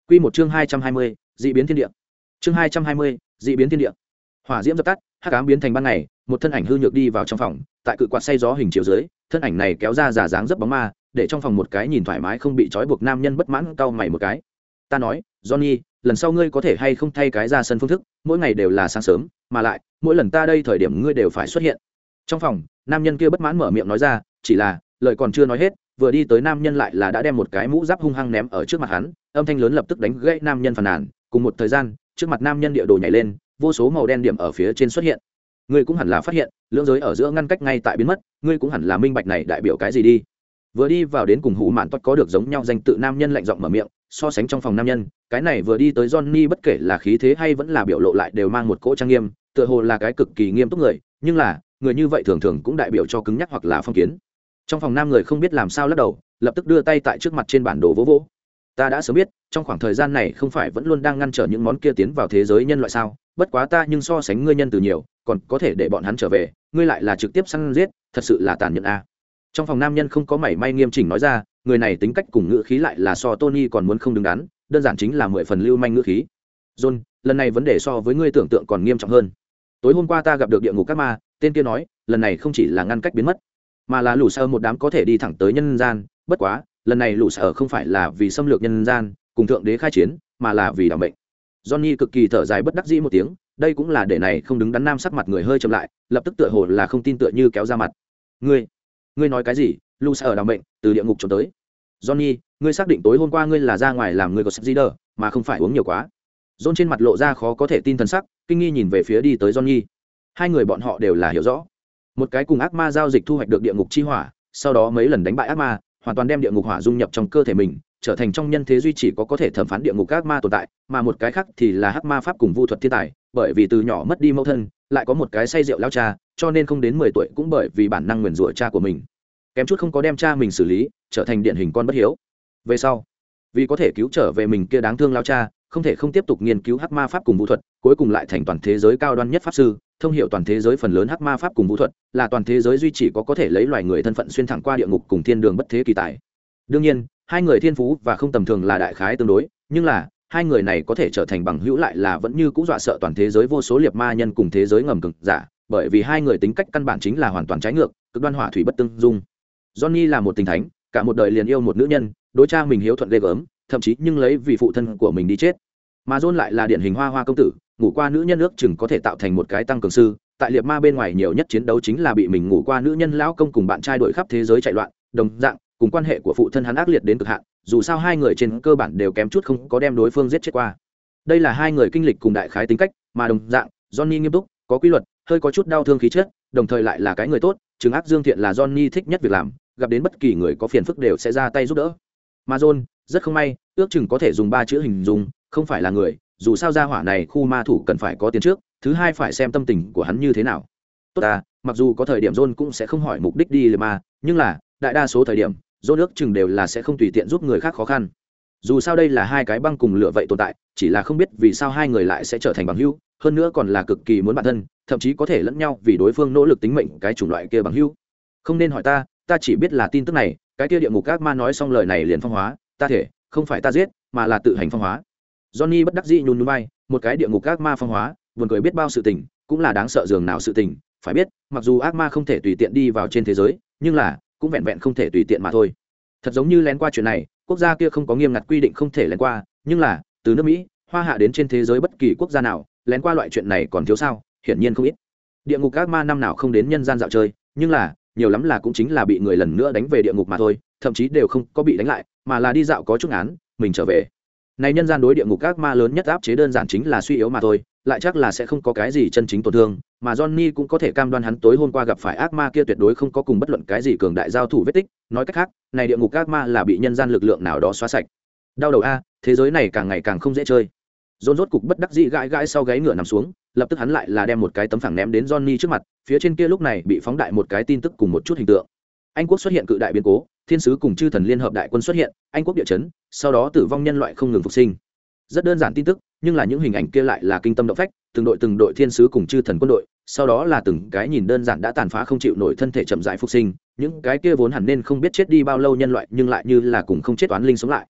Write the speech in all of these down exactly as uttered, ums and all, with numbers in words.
Quy một chương hai trăm hai mươi, dị biến thiên địa. Chương hai trăm hai mươi, dị biến thiên địa. Hỏa diễm dập tắt, hắc ám biến thành ban ngày, một thân ảnh hư nhược đi vào trong phòng, tại cự quạt xay gió hình chiếu dưới, thân ảnh này kéo ra giả dáng rất bóng ma, để trong phòng một cái nhìn thoải mái không bị trói buộc nam nhân bất mãn cau mày một cái. Ta nói, Johnny, lần sau ngươi có thể hay không thay cái ra sân phương thức, mỗi ngày đều là sáng sớm, mà lại, mỗi lần ta đây thời điểm ngươi đều phải xuất hiện. Trong phòng, nam nhân kia bất mãn mở miệng nói ra, chỉ là, lời còn chưa nói hết, vừa đi tới nam nhân lại là đã đem một cái mũ giáp hung hăng ném ở trước mặt hắn, âm thanh lớn lập tức đánh gãy nam nhân phàn nàn. Cùng một thời gian, trước mặt nam nhân địa đồ nhảy lên, vô số màu đen điểm ở phía trên xuất hiện. Ngươi cũng hẳn là phát hiện, lưỡng giới ở giữa ngăn cách ngay tại biến mất, ngươi cũng hẳn là minh bạch này đại biểu cái gì đi. Vừa đi vào đến cùng hủ mạn tốt có được giống nhau danh tự nam nhân lạnh giọng mở miệng, so sánh trong phòng nam nhân, cái này vừa đi tới Johnny bất kể là khí thế hay vẫn là biểu lộ lại đều mang một cỗ trang nghiêm, tựa hồ là cái cực kỳ nghiêm túc người, nhưng là, người như vậy thường thường cũng đại biểu cho cứng nhắc hoặc là phong kiến. Trong phòng nam người không biết làm sao lắc đầu, lập tức đưa tay tại trước mặt trên bản đồ vỗ vỗ. Ta đã sớm biết, trong khoảng thời gian này không phải vẫn luôn đang ngăn trở những món kia tiến vào thế giới nhân loại sao? Bất quá ta nhưng so sánh ngươi nhân từ nhiều, còn có thể để bọn hắn trở về, ngươi lại là trực tiếp săn giết, thật sự là tàn nhẫn a. Trong phòng nam nhân không có mảy may nghiêm chỉnh nói ra, người này tính cách cùng ngữ khí lại là so Tony còn muốn không đứng đắn, đơn giản chính là mười phần lưu manh ngữ khí. John, lần này vấn đề so với ngươi tưởng tượng còn nghiêm trọng hơn. Tối hôm qua ta gặp được địa ngục các ma, tên kia nói, lần này không chỉ là ngăn cách biến mất, mà là lũ sở một đám có thể đi thẳng tới nhân gian. Bất quá, lần này lũ sở không phải là vì xâm lược nhân gian, cùng thượng đế khai chiến, mà là vì đảm bệnh. Johnny cực kỳ thở dài bất đắc dĩ một tiếng, đây cũng là để này không đứng đắn nam sắc mặt người hơi chậm lại, lập tức tựa hồ là không tin tựa như kéo ra mặt. Ngươi, ngươi nói cái gì? Lũ sở đảm bệnh, từ địa ngục trốn tới. Johnny, ngươi xác định tối hôm qua ngươi là ra ngoài làm ngươi có sắp gì đờ, mà không phải uống nhiều quá. John trên mặt lộ ra khó có thể tin thần sắc, kinh nghi nhìn về phía đi tới Johnny. Hai người bọn họ đều là hiểu rõ. Một cái cùng ác ma giao dịch thu hoạch được địa ngục chi hỏa, sau đó mấy lần đánh bại ác ma, hoàn toàn đem địa ngục hỏa dung nhập trong cơ thể mình, trở thành trong nhân thế duy chỉ có có thể thẩm phán địa ngục ác ma tồn tại, mà một cái khác thì là hắc ma pháp cùng vu thuật thiên tài, bởi vì từ nhỏ mất đi mẫu thân, lại có một cái say rượu lao cha, cho nên không đến mười tuổi cũng bởi vì bản năng nguyền rủa cha của mình, kém chút không có đem cha mình xử lý, trở thành điển hình con bất hiếu. Về sau, vì có thể cứu trở về mình kia đáng thương lao cha, không thể không tiếp tục nghiên cứu hắc ma pháp cùng vũ thuật, cuối cùng lại thành toàn thế giới cao đoan nhất pháp sư, thông hiểu toàn thế giới phần lớn hắc ma pháp cùng vũ thuật, là toàn thế giới duy chỉ có có thể lấy loài người thân phận xuyên thẳng qua địa ngục cùng thiên đường bất thế kỳ tài. Đương nhiên, hai người thiên phú và không tầm thường là đại khái tương đối, nhưng là hai người này có thể trở thành bằng hữu lại là vẫn như cũ dọa sợ toàn thế giới vô số liệt ma nhân cùng thế giới ngầm cực giả, bởi vì hai người tính cách căn bản chính là hoàn toàn trái ngược, cực đoan hỏa thủy bất tương dung. Johnny là một tình thánh, cả một đời liền yêu một nữ nhân, đối cha mình hiếu thuận ghê gớm, thậm chí nhưng lấy vì phụ thân của mình đi chết. Mà John lại là điển hình hoa hoa công tử, ngủ qua nữ nhân ước chừng có thể tạo thành một cái tăng cường sư, tại liệt ma bên ngoài nhiều nhất chiến đấu chính là bị mình ngủ qua nữ nhân lão công cùng bạn trai đuổi khắp thế giới chạy loạn, đồng dạng, cùng quan hệ của phụ thân hắn ác liệt đến cực hạn, dù sao hai người trên cơ bản đều kém chút không có đem đối phương giết chết qua. Đây là hai người kinh lịch cùng đại khái tính cách, mà đồng dạng, Johnny nghiêm túc, có quy luật, hơi có chút đau thương khí chất, đồng thời lại là cái người tốt, chứng ác dương thiện là Johnny thích nhất việc làm, gặp đến bất kỳ người có phiền phức đều sẽ ra tay giúp đỡ. Mà John, rất không may, ước chừng có thể dùng ba chữ hình dung, không phải là người, dù sao gia hỏa này khu ma thủ cần phải có tiền trước, thứ hai phải xem tâm tình của hắn như thế nào. Tốt à, mặc dù có thời điểm John cũng sẽ không hỏi mục đích đi liệt ma, nhưng là đại đa số thời điểm John ước chừng đều là sẽ không tùy tiện giúp người khác khó khăn. Dù sao đây là hai cái băng cùng lửa vậy tồn tại, chỉ là không biết vì sao hai người lại sẽ trở thành bằng hữu, hơn nữa còn là cực kỳ muốn bạn thân, thậm chí có thể lẫn nhau vì đối phương nỗ lực tính mệnh cái chủng loại kia bằng hữu. Không nên hỏi ta, ta chỉ biết là tin tức này, cái kia địa ngục ác ma nói xong lời này liền phong hóa, ta thể, không phải ta giết, mà là tự hành phong hóa. Johnny bất đắc dĩ nhún nhún vai, một cái địa ngục ác ma phong hóa, buồn cười biết bao sự tình, cũng là đáng sợ dường nào sự tình, phải biết, mặc dù ác ma không thể tùy tiện đi vào trên thế giới, nhưng là cũng vẹn vẹn không thể tùy tiện mà thôi. Thật giống như lén qua chuyện này, quốc gia kia không có nghiêm ngặt quy định không thể lén qua, nhưng là từ nước Mỹ, Hoa Hạ đến trên thế giới bất kỳ quốc gia nào, lén qua loại chuyện này còn thiếu sao? Hiển nhiên không ít. Địa ngục ác ma năm nào không đến nhân gian dạo chơi, nhưng là nhiều lắm là cũng chính là bị người lần nữa đánh về địa ngục mà thôi, thậm chí đều không có bị đánh lại, mà là đi dạo có chút án, mình trở về. Này nhân gian đối địa ngục ác ma lớn nhất áp chế đơn giản chính là suy yếu mà thôi, lại chắc là sẽ không có cái gì chân chính tổn thương, mà Johnny cũng có thể cam đoan hắn tối hôm qua gặp phải ác ma kia tuyệt đối không có cùng bất luận cái gì cường đại giao thủ vết tích, nói cách khác, này địa ngục ác ma là bị nhân gian lực lượng nào đó xóa sạch. Đau đầu a, thế giới này càng ngày càng không dễ chơi. John rốt cục bất đắc dĩ gãi gãi sau gáy ngựa nằm xuống, lập tức hắn lại là đem một cái tấm phẳng ném đến Johnny trước mặt, phía trên kia lúc này bị phóng đại một cái tin tức cùng một chút hình tượng. Anh quốc xuất hiện cự đại biến cố, thiên sứ cùng chư thần liên hợp đại quân xuất hiện, Anh quốc địa chấn, sau đó tử vong nhân loại không ngừng phục sinh. Rất đơn giản tin tức, nhưng là những hình ảnh kia lại là kinh tâm động phách, từng đội từng đội thiên sứ cùng chư thần quân đội, sau đó là từng cái nhìn đơn giản đã tàn phá không chịu nổi thân thể chậm rãi phục sinh, những cái kia vốn hẳn nên không biết chết đi bao lâu nhân loại nhưng lại như là cùng không chết toán linh sống lại.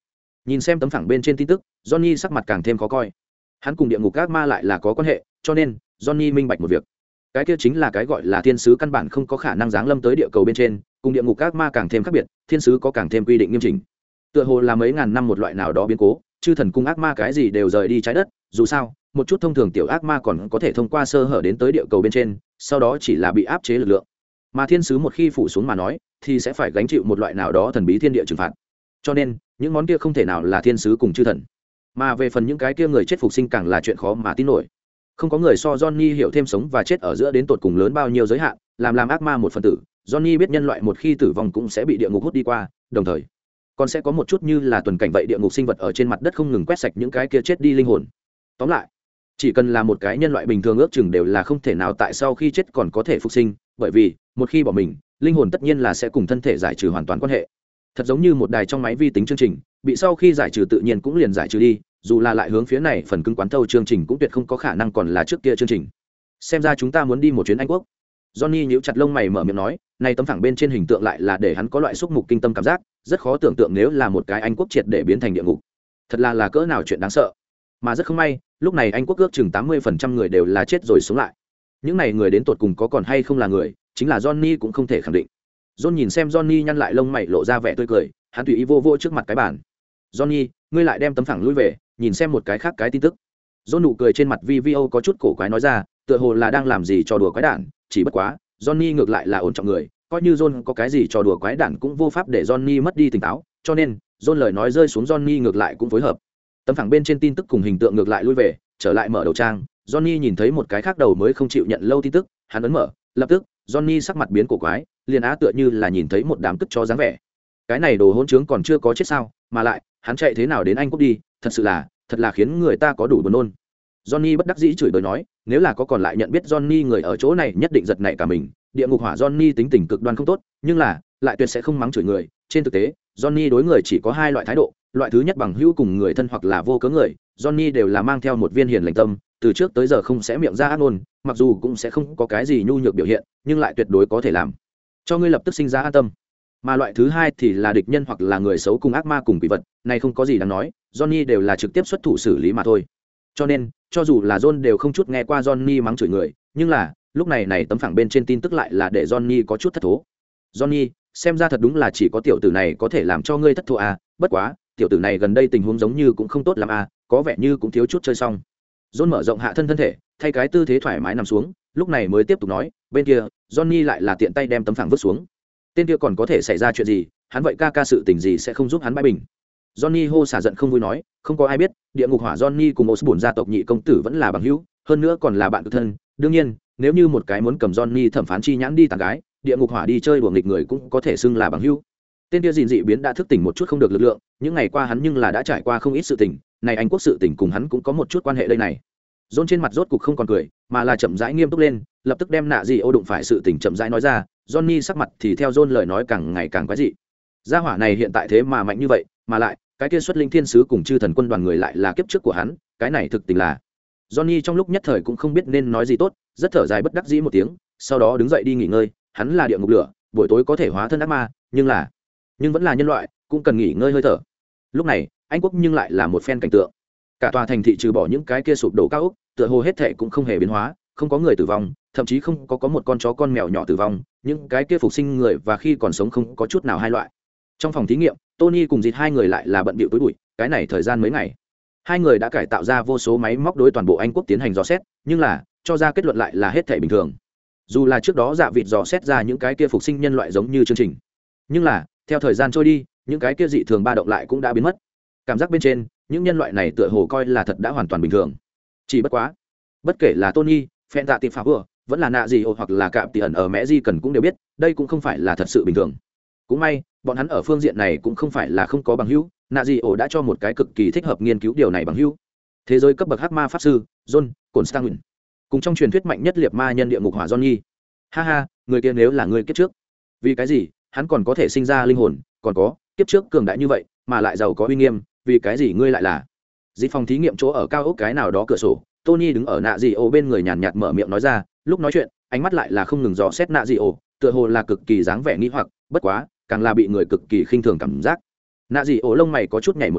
Nhìn xem tấm phẳng bên trên tin tức, Johnny sắc mặt càng thêm khó coi. Hắn cùng địa ngục ác ma lại là có quan hệ, cho nên Johnny minh bạch một việc. Cái kia chính là cái gọi là thiên sứ căn bản không có khả năng giáng lâm tới địa cầu bên trên, cùng địa ngục ác ma càng thêm khác biệt, thiên sứ có càng thêm quy định nghiêm chỉnh. Tựa hồ là mấy ngàn năm một loại nào đó biến cố, chư thần cung ác ma cái gì đều rời đi trái đất, dù sao, một chút thông thường tiểu ác ma còn có thể thông qua sơ hở đến tới địa cầu bên trên, sau đó chỉ là bị áp chế lực lượng. Mà thiên sứ một khi phủ xuống mà nói, thì sẽ phải gánh chịu một loại nào đó thần bí thiên địa trừng phạt. Cho nên, những món kia không thể nào là thiên sứ cùng chư thần. Mà về phần những cái kia người chết phục sinh càng là chuyện khó mà tin nổi. Không có người so Johnny hiểu thêm sống và chết ở giữa đến tột cùng lớn bao nhiêu giới hạn, làm làm ác ma một phần tử, Johnny biết nhân loại một khi tử vong cũng sẽ bị địa ngục hút đi qua, đồng thời còn sẽ có một chút như là tuần cảnh vậy địa ngục sinh vật ở trên mặt đất không ngừng quét sạch những cái kia chết đi linh hồn. Tóm lại, chỉ cần là một cái nhân loại bình thường ước chừng đều là không thể nào tại sau khi chết còn có thể phục sinh, bởi vì một khi bỏ mình, linh hồn tất nhiên là sẽ cùng thân thể giải trừ hoàn toàn quan hệ. Thật giống như một đài trong máy vi tính chương trình, bị sau khi giải trừ tự nhiên cũng liền giải trừ đi, dù là lại hướng phía này phần cứng quán thâu chương trình cũng tuyệt không có khả năng còn là trước kia chương trình. Xem ra chúng ta muốn đi một chuyến Anh quốc. Johnny nhíu chặt lông mày mở miệng nói, này tấm phẳng bên trên hình tượng lại là để hắn có loại xúc mục kinh tâm cảm giác, rất khó tưởng tượng nếu là một cái Anh quốc triệt để biến thành địa ngục. Thật là là cỡ nào chuyện đáng sợ. Mà rất không may, lúc này Anh quốc ước chừng tám mươi phần trăm người đều là chết rồi sống lại. Những này người đến tột cùng có còn hay không là người, chính là Johnny cũng không thể khẳng định. John nhìn xem Johnny nhăn lại lông mày lộ ra vẻ tươi cười, hắn tùy ý vô vô trước mặt cái bàn. Johnny, ngươi lại đem tấm phẳng lui về, nhìn xem một cái khác cái tin tức. John nụ cười trên mặt vi vi ô có chút cổ quái nói ra, tựa hồ là đang làm gì trò đùa quái đản, chỉ bất quá, Johnny ngược lại là ổn trọng người, coi như John có cái gì trò đùa quái đản cũng vô pháp để Johnny mất đi tỉnh táo, cho nên, John lời nói rơi xuống Johnny ngược lại cũng phối hợp. Tấm phẳng bên trên tin tức cùng hình tượng ngược lại lui về, trở lại mở đầu trang, Johnny nhìn thấy một cái khác đầu mới không chịu nhận lâu tin tức, hắn ấn mở, lập tức, Johnny sắc mặt biến cổ quái, liền á tựa như là nhìn thấy một đám cất chó dáng vẻ. Cái này đồ hỗn trướng còn chưa có chết sao, mà lại, hắn chạy thế nào đến Anh quốc đi, thật sự là, thật là khiến người ta có đủ buồn nôn. Johnny bất đắc dĩ chửi bới nói, nếu là có còn lại nhận biết Johnny người ở chỗ này nhất định giật nảy cả mình, địa ngục hỏa Johnny tính tình cực đoan không tốt, nhưng là, lại tuyệt sẽ không mắng chửi người, trên thực tế, Johnny đối người chỉ có hai loại thái độ, loại thứ nhất bằng hữu cùng người thân hoặc là vô cớ người, Johnny đều là mang theo một viên hiền lành tâm, từ trước tới giờ không sẽ miệng ra ác ngôn, mặc dù cũng sẽ không có cái gì nhu nhược biểu hiện, nhưng lại tuyệt đối có thể làm cho ngươi lập tức sinh ra an tâm. Mà loại thứ hai thì là địch nhân hoặc là người xấu cùng ác ma cùng quỷ vật, này không có gì đáng nói, Johnny đều là trực tiếp xuất thủ xử lý mà thôi. Cho nên, cho dù là John đều không chút nghe qua Johnny mắng chửi người, nhưng là, lúc này này tấm phẳng bên trên tin tức lại là để Johnny có chút thất thố. Johnny, xem ra thật đúng là chỉ có tiểu tử này có thể làm cho ngươi thất thố à, bất quá, tiểu tử này gần đây tình huống giống như cũng không tốt lắm à, có vẻ như cũng thiếu chút chơi xong. John mở rộng hạ thân thân thể, thay cái tư thế thoải mái nằm xuống, lúc này mới tiếp tục nói, bên kia, Johnny lại là tiện tay đem tấm phẳng vứt xuống. Tên kia còn có thể xảy ra chuyện gì, hắn vậy ca ca sự tình gì sẽ không giúp hắn bãi bình. Johnny hô xả giận không vui nói, không có ai biết, địa ngục hỏa Johnny cùng Osborne gia tộc nhị công tử vẫn là bằng hữu, hơn nữa còn là bạn cực thân, đương nhiên, nếu như một cái muốn cầm Johnny thẩm phán chi nhãn đi tàn gái, địa ngục hỏa đi chơi đùa nghịch người cũng có thể xưng là bằng hữu. Tên kia gìn dị biến đã thức tỉnh một chút không được lực lượng, những ngày qua hắn nhưng là đã trải qua không ít sự tình, này Anh quốc sự tình cùng hắn cũng có một chút quan hệ đây này. John trên mặt rốt cục không còn cười, mà là chậm rãi nghiêm túc lên, lập tức đem nạ gì ô đụng phải sự tình chậm rãi nói ra. Johnny sắc mặt thì theo John lời nói càng ngày càng quái dị. Gia hỏa này hiện tại thế mà mạnh như vậy, mà lại, cái kia xuất linh thiên sứ cùng chư thần quân đoàn người lại là kiếp trước của hắn, cái này thực tình là. Johnny trong lúc nhất thời cũng không biết nên nói gì tốt, rất thở dài bất đắc dĩ một tiếng, sau đó đứng dậy đi nghỉ ngơi, hắn là địa ngục lửa, buổi tối có thể hóa thân ác ma, nhưng là, nhưng vẫn là nhân loại, cũng cần nghỉ ngơi hơi thở. Lúc này, Anh quốc nhưng lại là một phen cảnh tượng. Cả tòa thành thị trừ bỏ những cái kia sụp đổ cao ốc, tựa hồ hết thảy cũng không hề biến hóa, không có người tử vong, thậm chí không có có một con chó con mèo nhỏ tử vong, những cái kia phục sinh người và khi còn sống không có chút nào hai loại. Trong phòng thí nghiệm, Tony cùng Dịt hai người lại là bận bịu tối bụi, cái này thời gian mấy ngày, hai người đã cải tạo ra vô số máy móc đối toàn bộ Anh quốc tiến hành dò xét, nhưng là cho ra kết luận lại là hết thảy bình thường. Dù là trước đó dạ vịt dò xét ra những cái kia phục sinh nhân loại giống như chương trình, nhưng là theo thời gian trôi đi, những cái kia dị thường ba động lại cũng đã biến mất. Cảm giác bên trên, những nhân loại này tựa hồ coi là thật đã hoàn toàn bình thường. Chỉ bất quá, bất kể là Tony, phen tạ tiệp phá vừa, vẫn là nạ gì ô hoặc là cạm tỷ ẩn ở mẹ di cần cũng đều biết, đây cũng không phải là thật sự bình thường. Cũng may, bọn hắn ở phương diện này cũng không phải là không có bằng hữu, nạ gì ổ đã cho một cái cực kỳ thích hợp nghiên cứu điều này bằng hữu. Thế giới cấp bậc hắc ma pháp sư, John Constantine, cùng trong truyền thuyết mạnh nhất liệt ma nhân địa ngục hỏa Johnny. Ha ha, người kia nếu là người kiếp trước, vì cái gì hắn còn có thể sinh ra linh hồn, còn có kiếp trước cường đại như vậy mà lại giàu có uy nghiêm, vì cái gì ngươi lại là? Dịp phòng thí nghiệm chỗ ở cao ốc cái nào đó cửa sổ, Tony đứng ở nạ dị ổ bên người nhàn nhạt mở miệng nói ra, lúc nói chuyện, ánh mắt lại là không ngừng dò xét nạ dị ổ, tựa hồ là cực kỳ dáng vẻ nghi hoặc, bất quá, càng là bị người cực kỳ khinh thường cảm giác. Nạ dị ổ lông mày có chút nhảy một cái,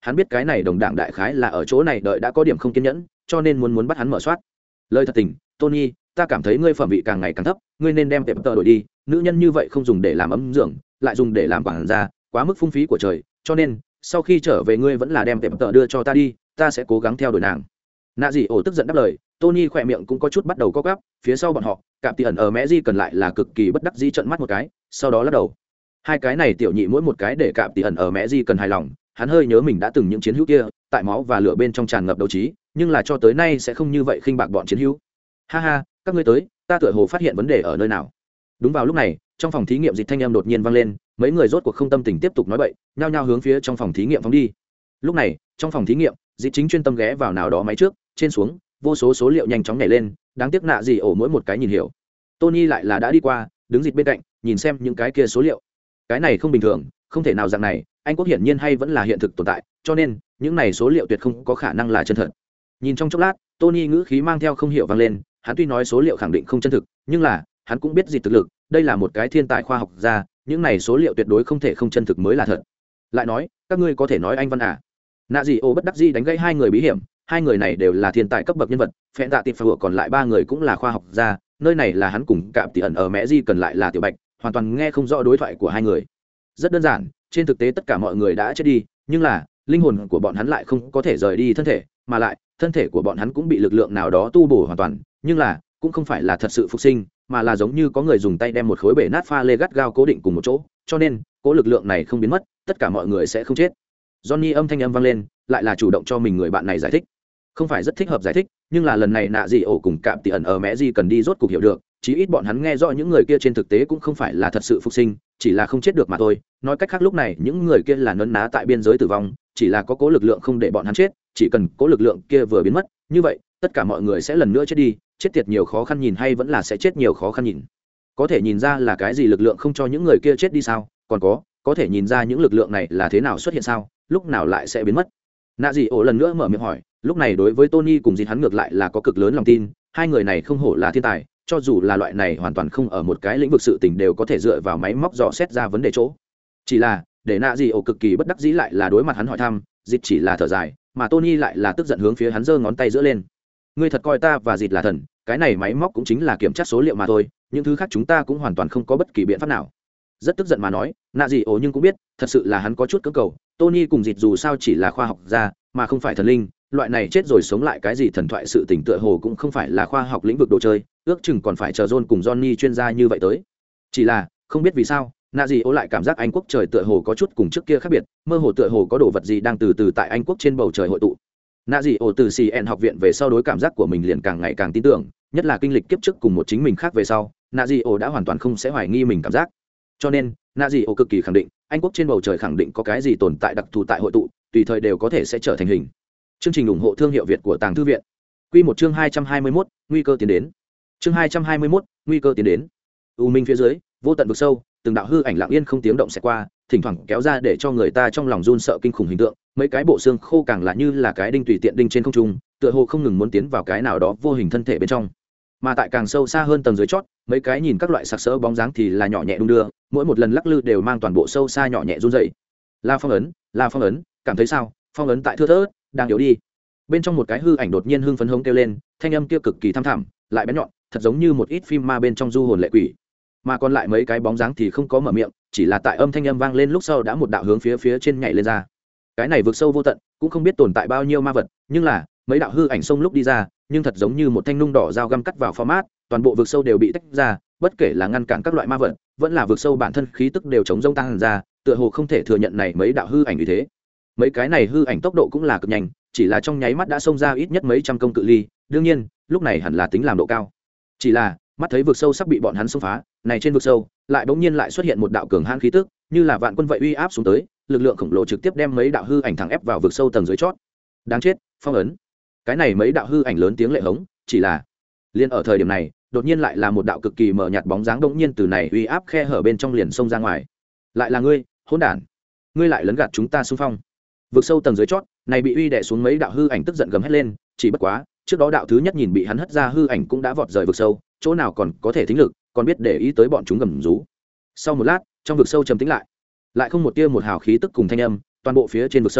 hắn biết cái này đồng đảng đại khái là ở chỗ này đợi đã có điểm không kiên nhẫn, cho nên muốn muốn bắt hắn mở soát. Lời thật tình, Tony, ta cảm thấy ngươi phẩm vị càng ngày càng thấp, ngươi nên đem tệp tờ đổi đi, nữ nhân như vậy không dùng để làm ấm dưỡng, lại dùng để làm quản gia, quá mức phung phí của trời, cho nên sau khi trở về ngươi vẫn là đem tệp tờ đưa cho ta đi, ta sẽ cố gắng theo đuổi nàng. Nạ dị ổ tức giận đáp lời. Tony khỏe miệng cũng có chút bắt đầu co quắp, phía sau bọn họ cạm tỉ ẩn ở mẹ di cần lại là cực kỳ bất đắc dĩ trợn mắt một cái, sau đó lắc đầu. Hai cái này tiểu nhị mỗi một cái để cạm tỉ ẩn ở mẹ di cần hài lòng, hắn hơi nhớ mình đã từng những chiến hữu kia tại máu và lửa bên trong tràn ngập đấu trí, nhưng là cho tới nay sẽ không như vậy khinh bạc bọn chiến hữu. Ha ha, các ngươi tới, ta tựa hồ phát hiện vấn đề ở nơi nào. Đúng vào lúc này, trong phòng thí nghiệm dịch thanh âm đột nhiên vang lên, mấy người rốt cuộc không tâm tình tiếp tục nói bậy, nhao nhao hướng phía trong phòng thí nghiệm phóng đi. Lúc này, trong phòng thí nghiệm, dịch chính chuyên tâm ghé vào nào đó máy trước, trên xuống, vô số số liệu nhanh chóng nhảy lên, đáng tiếc nạ gì ổ mỗi một cái nhìn hiểu. Tony lại là đã đi qua, đứng dịch bên cạnh, nhìn xem những cái kia số liệu. Cái này không bình thường, không thể nào dạng này, Anh quốc hiển nhiên hay vẫn là hiện thực tồn tại, cho nên những này số liệu tuyệt không có khả năng là chân thật. Nhìn trong chốc lát, Tony ngữ khí mang theo không hiểu vang lên, hắn tuy nói số liệu khẳng định không chân thực, nhưng là hắn cũng biết dịch thực lực, đây là một cái thiên tài khoa học gia, những này số liệu tuyệt đối không thể không chân thực mới là thật. Lại nói, các ngươi có thể nói anh văn à? Nạ dị ổ bất đắc dĩ đánh gãy hai người bí hiểm, hai người này đều là thiên tài cấp bậc nhân vật, phẹn tạ tiệp phở còn lại ba người cũng là khoa học gia, nơi này là hắn cùng cạm tỉ ẩn ở mẹ di cần lại là tiểu bạch, hoàn toàn nghe không rõ đối thoại của hai người. Rất đơn giản, trên thực tế tất cả mọi người đã chết đi, nhưng là linh hồn của bọn hắn lại không có thể rời đi thân thể, mà lại thân thể của bọn hắn cũng bị lực lượng nào đó tu bổ hoàn toàn, nhưng là cũng không phải là thật sự phục sinh, mà là giống như có người dùng tay đem một khối bể nát pha lê gắt gao cố định cùng một chỗ, cho nên cố lực lượng này không biến mất, tất cả mọi người sẽ không chết. Johnny âm thanh âm vang lên, lại là chủ động cho mình người bạn này giải thích. Không phải rất thích hợp giải thích, nhưng là lần này nạ dị ổ cùng cạm tỉ ẩn ở mẹ gì cần đi rốt cuộc hiểu được, chí ít bọn hắn nghe rõ những người kia trên thực tế cũng không phải là thật sự phục sinh, chỉ là không chết được mà thôi. Nói cách khác lúc này những người kia là nấn ná tại biên giới tử vong, chỉ là có cố lực lượng không để bọn hắn chết, chỉ cần cố lực lượng kia vừa biến mất, như vậy tất cả mọi người sẽ lần nữa chết đi, chết tiệt nhiều khó khăn nhìn hay vẫn là sẽ chết nhiều khó khăn nhìn. Có thể nhìn ra là cái gì lực lượng không cho những người kia chết đi sao? Còn có, có thể nhìn ra những lực lượng này là thế nào xuất hiện sao? Lúc nào lại sẽ biến mất? Nạ dị ổ lần nữa mở miệng hỏi, lúc này đối với Tony cùng dịt hắn ngược lại là có cực lớn lòng tin, hai người này không hổ là thiên tài, cho dù là loại này hoàn toàn không ở một cái lĩnh vực sự tình đều có thể dựa vào máy móc dò xét ra vấn đề chỗ. Chỉ là để nạ dị ổ cực kỳ bất đắc dĩ lại là đối mặt hắn hỏi thăm, dịt chỉ là thở dài, mà Tony lại là tức giận hướng phía hắn giơ ngón tay giữa lên. Ngươi thật coi ta và dịt là thần, cái này máy móc cũng chính là kiểm tra số liệu mà thôi, những thứ khác chúng ta cũng hoàn toàn không có bất kỳ biện pháp nào. Rất tức giận mà nói, nạ dị ổ nhưng cũng biết thật sự là hắn có chút cưỡng cầu. Tony cùng dịt dù sao chỉ là khoa học gia mà không phải thần linh, loại này chết rồi sống lại cái gì thần thoại sự tình tựa hồ cũng không phải là khoa học lĩnh vực đồ chơi, ước chừng còn phải chờ John cùng Johnny chuyên gia như vậy tới. Chỉ là không biết vì sao nạ dị ổ lại cảm giác Anh quốc trời tựa hồ có chút cùng trước kia khác biệt, mơ hồ tựa hồ có đồ vật gì đang từ từ tại Anh quốc trên bầu trời hội tụ. Nạ dị ổ từ xê en học viện về sau đối cảm giác của mình liền càng ngày càng tin tưởng, nhất là kinh lịch kiếp trước cùng một chính mình khác về sau, nạ dị ổ đã hoàn toàn không sẽ hoài nghi mình cảm giác. Cho nên nạ dị ổ cực kỳ khẳng định Anh quốc trên bầu trời khẳng định có cái gì tồn tại đặc thù tại hội tụ, tùy thời đều có thể sẽ trở thành hình. Chương trình ủng hộ thương hiệu Việt của Tàng Thư viện. Quy một chương hai trăm hai mươi mốt, nguy cơ tiến đến. Chương hai trăm hai mươi mốt, nguy cơ tiến đến. U minh phía dưới, vô tận vực sâu, từng đạo hư ảnh lặng yên không tiếng động sẽ qua, thỉnh thoảng kéo ra để cho người ta trong lòng run sợ kinh khủng hình tượng, mấy cái bộ xương khô càng là như là cái đinh tùy tiện đinh trên không trung, tựa hồ không ngừng muốn tiến vào cái nào đó vô hình thân thể bên trong. Mà tại càng sâu xa hơn tầng dưới chót, mấy cái nhìn các loại sặc sỡ bóng dáng thì là nhỏ nhẹ đung đưa, mỗi một lần lắc lư đều mang toàn bộ sâu xa nhỏ nhẹ run rẩy. La phong ấn, La phong ấn, cảm thấy sao? Phong ấn tại thưa thớt, đang yếu đi. Bên trong một cái hư ảnh đột nhiên hưng phấn hống kêu lên, thanh âm kia cực kỳ thâm thẳm, lại bén nhọn, thật giống như một ít phim ma bên trong du hồn lệ quỷ. Mà còn lại mấy cái bóng dáng thì không có mở miệng, chỉ là tại âm thanh âm vang lên lúc sau đã một đạo hướng phía phía trên nhảy lên ra. Cái này vượt sâu vô tận, cũng không biết tồn tại bao nhiêu ma vật, nhưng là mấy đạo hư ảnh xông lúc đi ra, nhưng thật giống như một thanh nung đỏ dao găm cắt vào format, toàn bộ vực sâu đều bị tách ra, bất kể là ngăn cản các loại ma vật, vẫn là vực sâu bản thân khí tức đều chống rông tăng ra, tựa hồ không thể thừa nhận này mấy đạo hư ảnh như thế. Mấy cái này hư ảnh tốc độ cũng là cực nhanh, chỉ là trong nháy mắt đã xông ra ít nhất mấy trăm công cự ly, đương nhiên, lúc này hẳn là tính làm độ cao. Chỉ là, mắt thấy vực sâu sắp bị bọn hắn xông phá, này trên vực sâu, lại bỗng nhiên lại xuất hiện một đạo cường hãn khí tức, như là vạn quân vậy uy áp xuống tới, lực lượng khổng lồ trực tiếp đem mấy đạo hư ảnh thẳng ép vào vực sâu tầng dưới chót. Đáng chết, phong ấn. Cái này mấy đạo hư ảnh lớn tiếng lệ hống, chỉ là liên ở thời điểm này, đột nhiên lại là một đạo cực kỳ mờ nhạt bóng dáng bỗng nhiên từ này uy áp khe hở bên trong liền xông ra ngoài. Lại là ngươi, hỗn đản. Ngươi lại lấn gạt chúng ta xung phong. Vực sâu tầng dưới chót, này bị uy đè xuống mấy đạo hư ảnh tức giận gầm hét lên, chỉ bất quá, trước đó đạo thứ nhất nhìn bị hắn hất ra hư ảnh cũng đã vọt rời vực sâu, chỗ nào còn có thể thính lực, còn biết để ý tới bọn chúng gầm rú. Sau một lát, trong vực sâu trầm tĩnh lại, lại không một tia một hào khí tức cùng thanh âm, toàn bộ phía trên vực sâu,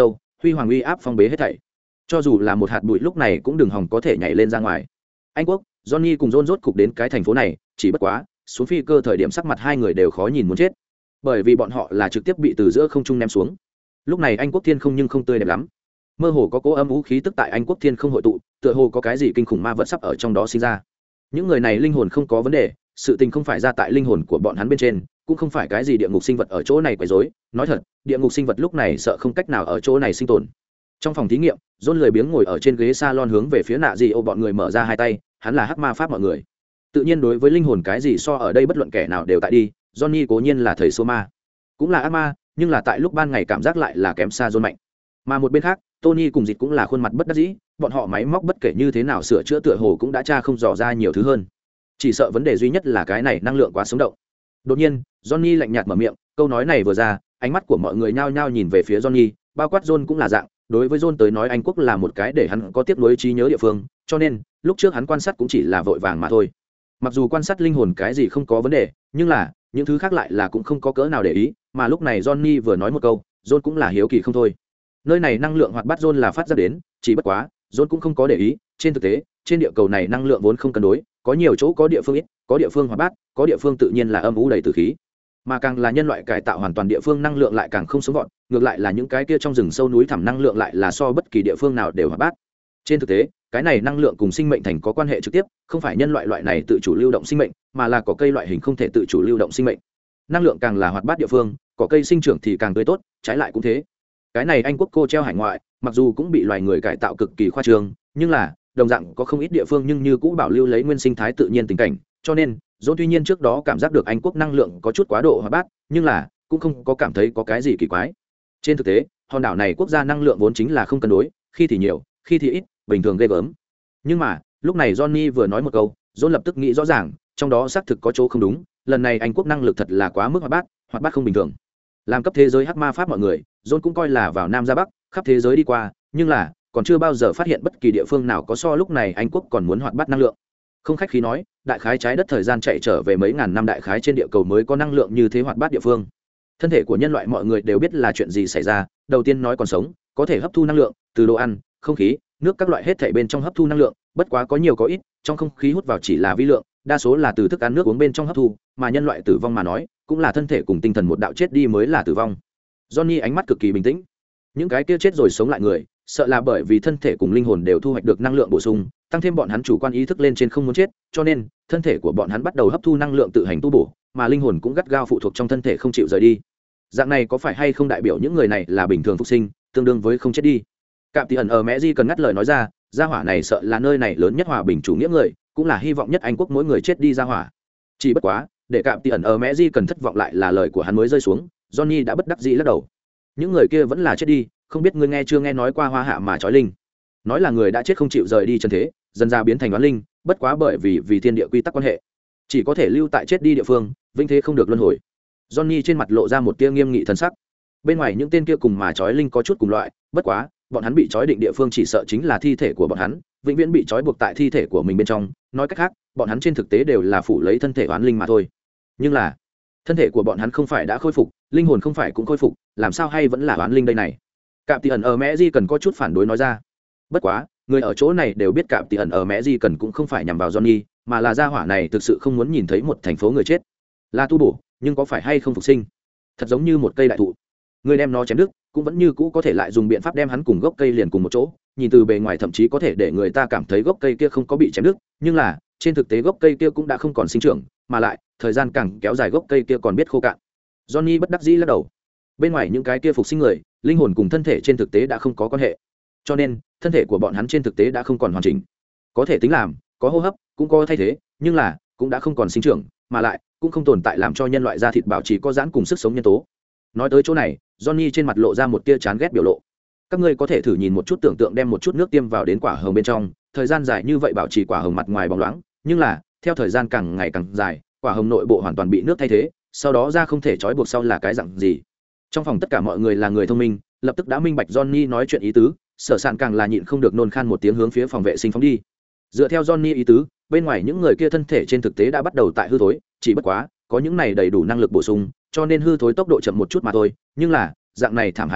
huy hoàng uy áp phong bế hết thảy, cho dù là một hạt bụi lúc này cũng đừng hòng có thể nhảy lên ra ngoài. Anh Quốc, Johnny cùng John rốt cục đến cái thành phố này, chỉ bất quá xuống phi cơ thời điểm sắc mặt hai người đều khó nhìn muốn chết, bởi vì bọn họ là trực tiếp bị từ giữa không trung ném xuống. Lúc này Anh Quốc thiên không nhưng không tươi đẹp lắm, mơ hồ có cỗ âm vũ khí tức tại Anh Quốc thiên không hội tụ, tựa hồ có cái gì kinh khủng ma vật sắp ở trong đó sinh ra. Những người này linh hồn không có vấn đề, sự tình không phải ra tại linh hồn của bọn hắn bên trên, cũng không phải cái gì địa ngục sinh vật ở chỗ này quấy rối. Nói thật, địa ngục sinh vật lúc này sợ không cách nào ở chỗ này sinh tồn. Trong phòng thí nghiệm, John lười biếng ngồi ở trên ghế salon hướng về phía nạ gì ô bọn người mở ra hai tay, hắn là hắc ma pháp mọi người. Tự nhiên đối với linh hồn cái gì so ở đây bất luận kẻ nào đều tại đi, Johnny cố nhiên là thầy số ma, cũng là ác ma, nhưng là tại lúc ban ngày cảm giác lại là kém xa John mạnh. Mà một bên khác, Tony cùng Dịch cũng là khuôn mặt bất đắc dĩ, bọn họ máy móc bất kể như thế nào sửa chữa tựa hồ cũng đã tra không dò ra nhiều thứ hơn. Chỉ sợ vấn đề duy nhất là cái này năng lượng quá sống động. Đột nhiên, Johnny lạnh nhạt mở miệng, câu nói này vừa ra, ánh mắt của mọi người nhao nhao nhìn về phía Johnny, bao quát John cũng là dạng, đối với John tới nói Anh Quốc là một cái để hắn có tiếc nuối trí nhớ địa phương, cho nên, lúc trước hắn quan sát cũng chỉ là vội vàng mà thôi. Mặc dù quan sát linh hồn cái gì không có vấn đề, nhưng là, những thứ khác lại là cũng không có cỡ nào để ý, mà lúc này Johnny vừa nói một câu, John cũng là hiếu kỳ không thôi. Nơi này năng lượng hoạt bát John là phát ra đến, chỉ bất quá, John cũng không có để ý, trên thực tế, trên địa cầu này năng lượng vốn không cân đối, có nhiều chỗ có địa phương ít, có địa phương hoạt bát, có địa phương tự nhiên là âm u đầy tử khí. Mà càng là nhân loại cải tạo hoàn toàn địa phương năng lượng lại càng không sống vọt, ngược lại là những cái kia trong rừng sâu núi thẳm năng lượng lại là so bất kỳ địa phương nào đều hoạt bát. Trên thực tế, cái này năng lượng cùng sinh mệnh thành có quan hệ trực tiếp, không phải nhân loại loại này tự chủ lưu động sinh mệnh, mà là cỏ cây loại hình không thể tự chủ lưu động sinh mệnh. Năng lượng càng là hoạt bát địa phương, cỏ cây sinh trưởng thì càng tươi tốt, trái lại cũng thế. Cái này Anh Quốc cô treo hải ngoại, mặc dù cũng bị loài người cải tạo cực kỳ khoa trương, nhưng là đồng dạng có không ít địa phương nhưng như cũ bảo lưu lấy nguyên sinh thái tự nhiên tình cảnh, cho nên Dỗ tuy nhiên trước đó cảm giác được Anh Quốc năng lượng có chút quá độ hoạt bát, nhưng là cũng không có cảm thấy có cái gì kỳ quái. Trên thực tế, hòn đảo này quốc gia năng lượng vốn chính là không cân đối, khi thì nhiều, khi thì ít, bình thường ghê gớm. Nhưng mà lúc này Johnny vừa nói một câu, Dỗ lập tức nghĩ rõ ràng, trong đó xác thực có chỗ không đúng. Lần này Anh Quốc năng lực thật là quá mức hoạt bát, hoạt bát không bình thường. Làm cấp thế giới hắc ma pháp mọi người, John cũng coi là vào nam ra bắc, khắp thế giới đi qua, nhưng là còn chưa bao giờ phát hiện bất kỳ địa phương nào có so lúc này Anh Quốc còn muốn hoạt bát năng lượng. Không khách khí nói, đại khái trái đất thời gian chạy trở về mấy ngàn năm đại khái trên địa cầu mới có năng lượng như thế hoạt bát địa phương. Thân thể của nhân loại mọi người đều biết là chuyện gì xảy ra, đầu tiên nói còn sống, có thể hấp thu năng lượng từ đồ ăn, không khí, nước các loại hết thảy bên trong hấp thu năng lượng, bất quá có nhiều có ít, trong không khí hút vào chỉ là vi lượng, đa số là từ thức ăn nước uống bên trong hấp thu, mà nhân loại tử vong mà nói, cũng là thân thể cùng tinh thần một đạo chết đi mới là tử vong. Johnny ánh mắt cực kỳ bình tĩnh. Những cái kia chết rồi sống lại người, sợ là bởi vì thân thể cùng linh hồn đều thu hoạch được năng lượng bổ sung, tăng thêm bọn hắn chủ quan ý thức lên trên không muốn chết, cho nên thân thể của bọn hắn bắt đầu hấp thu năng lượng tự hành tu bổ, mà linh hồn cũng gắt gao phụ thuộc trong thân thể không chịu rời đi. Dạng này có phải hay không đại biểu những người này là bình thường phục sinh, tương đương với không chết đi? Cạm Tỷ ẩn ở Mẹ Di cần ngắt lời nói ra, gia hỏa này sợ là nơi này lớn nhất hòa bình chủ nghĩa người, cũng là hy vọng nhất Anh Quốc mỗi người chết đi gia hỏa. Chỉ bất quá, để Cạm Tỷ ẩn ở Mẹ Di cần thất vọng lại là lời của hắn mới rơi xuống, Johnny đã bất đắc dĩ lắc đầu. Những người kia vẫn là chết đi, không biết ngươi nghe chưa nghe nói qua hoa hạ mà trói linh. Nói là người đã chết không chịu rời đi chân thế, dần ra biến thành đoán linh, bất quá bởi vì vì thiên địa quy tắc quan hệ, chỉ có thể lưu tại chết đi địa phương, vĩnh thế không được luân hồi. Johnny trên mặt lộ ra một tia nghiêm nghị thần sắc. Bên ngoài những tên kia cùng mà trói linh có chút cùng loại, bất quá bọn hắn bị trói định địa phương chỉ sợ chính là thi thể của bọn hắn, vĩnh viễn bị trói buộc tại thi thể của mình bên trong. Nói cách khác, bọn hắn trên thực tế đều là phủ lấy thân thể oán linh mà thôi. Nhưng là thân thể của bọn hắn không phải đã khôi phục, linh hồn không phải cũng khôi phục, làm sao hay vẫn là oán linh đây này? Cạm Tỷ ẩn ở Mẹ Di cần có chút phản đối nói ra. Bất quá người ở chỗ này đều biết Cạm Tỷ ẩn ở Mẹ Di cần cũng không phải nhằm vào Johnny, mà là gia hỏa này thực sự không muốn nhìn thấy một thành phố người chết. Là tu bổ, nhưng có phải hay không phục sinh? Thật giống như một cây đại thụ, người đem nó chém đứt, cũng vẫn như cũ có thể lại dùng biện pháp đem hắn cùng gốc cây liền cùng một chỗ. Nhìn từ bề ngoài thậm chí có thể để người ta cảm thấy gốc cây kia không có bị chém đứt, nhưng là trên thực tế gốc cây kia cũng đã không còn sinh trưởng, mà lại thời gian càng kéo dài gốc cây kia còn biết khô cạn. Johnny bất đắc dĩ lắc đầu. Bên ngoài những cái kia phục sinh người, linh hồn cùng thân thể trên thực tế đã không có quan hệ, cho nên thân thể của bọn hắn trên thực tế đã không còn hoàn chỉnh. Có thể tính làm, có hô hấp, cũng có thay thế, nhưng là cũng đã không còn sinh trưởng, mà lại cũng không tồn tại làm cho nhân loại da thịt bảo trì có giãn cùng sức sống nhân tố. Nói tới chỗ này, Johnny trên mặt lộ ra một tia chán ghét biểu lộ. Các ngươi có thể thử nhìn một chút, tưởng tượng đem một chút nước tiêm vào đến quả hồng bên trong, thời gian dài như vậy bảo trì quả hồng mặt ngoài bóng loáng, nhưng là theo thời gian càng ngày càng dài, quả hồng nội bộ hoàn toàn bị nước thay thế, sau đó ra không thể trói buộc sau là cái dạng gì. Trong phòng tất cả mọi người là người thông minh, lập tức đã minh bạch Johnny nói chuyện ý tứ, Sở Sạn càng là nhịn không được nôn khan một tiếng hướng phía phòng vệ sinh phóng đi. Dựa theo Johnny ý tứ, bên ngoài những người kia thân thể trên thực tế đã bắt đầu tại hư thối, chỉ bất quá có những này đầy đủ năng lực bổ sung, cho nên hư thối tốc độ chậm một chút mà thôi, nhưng là dạng này thảm hại hơn,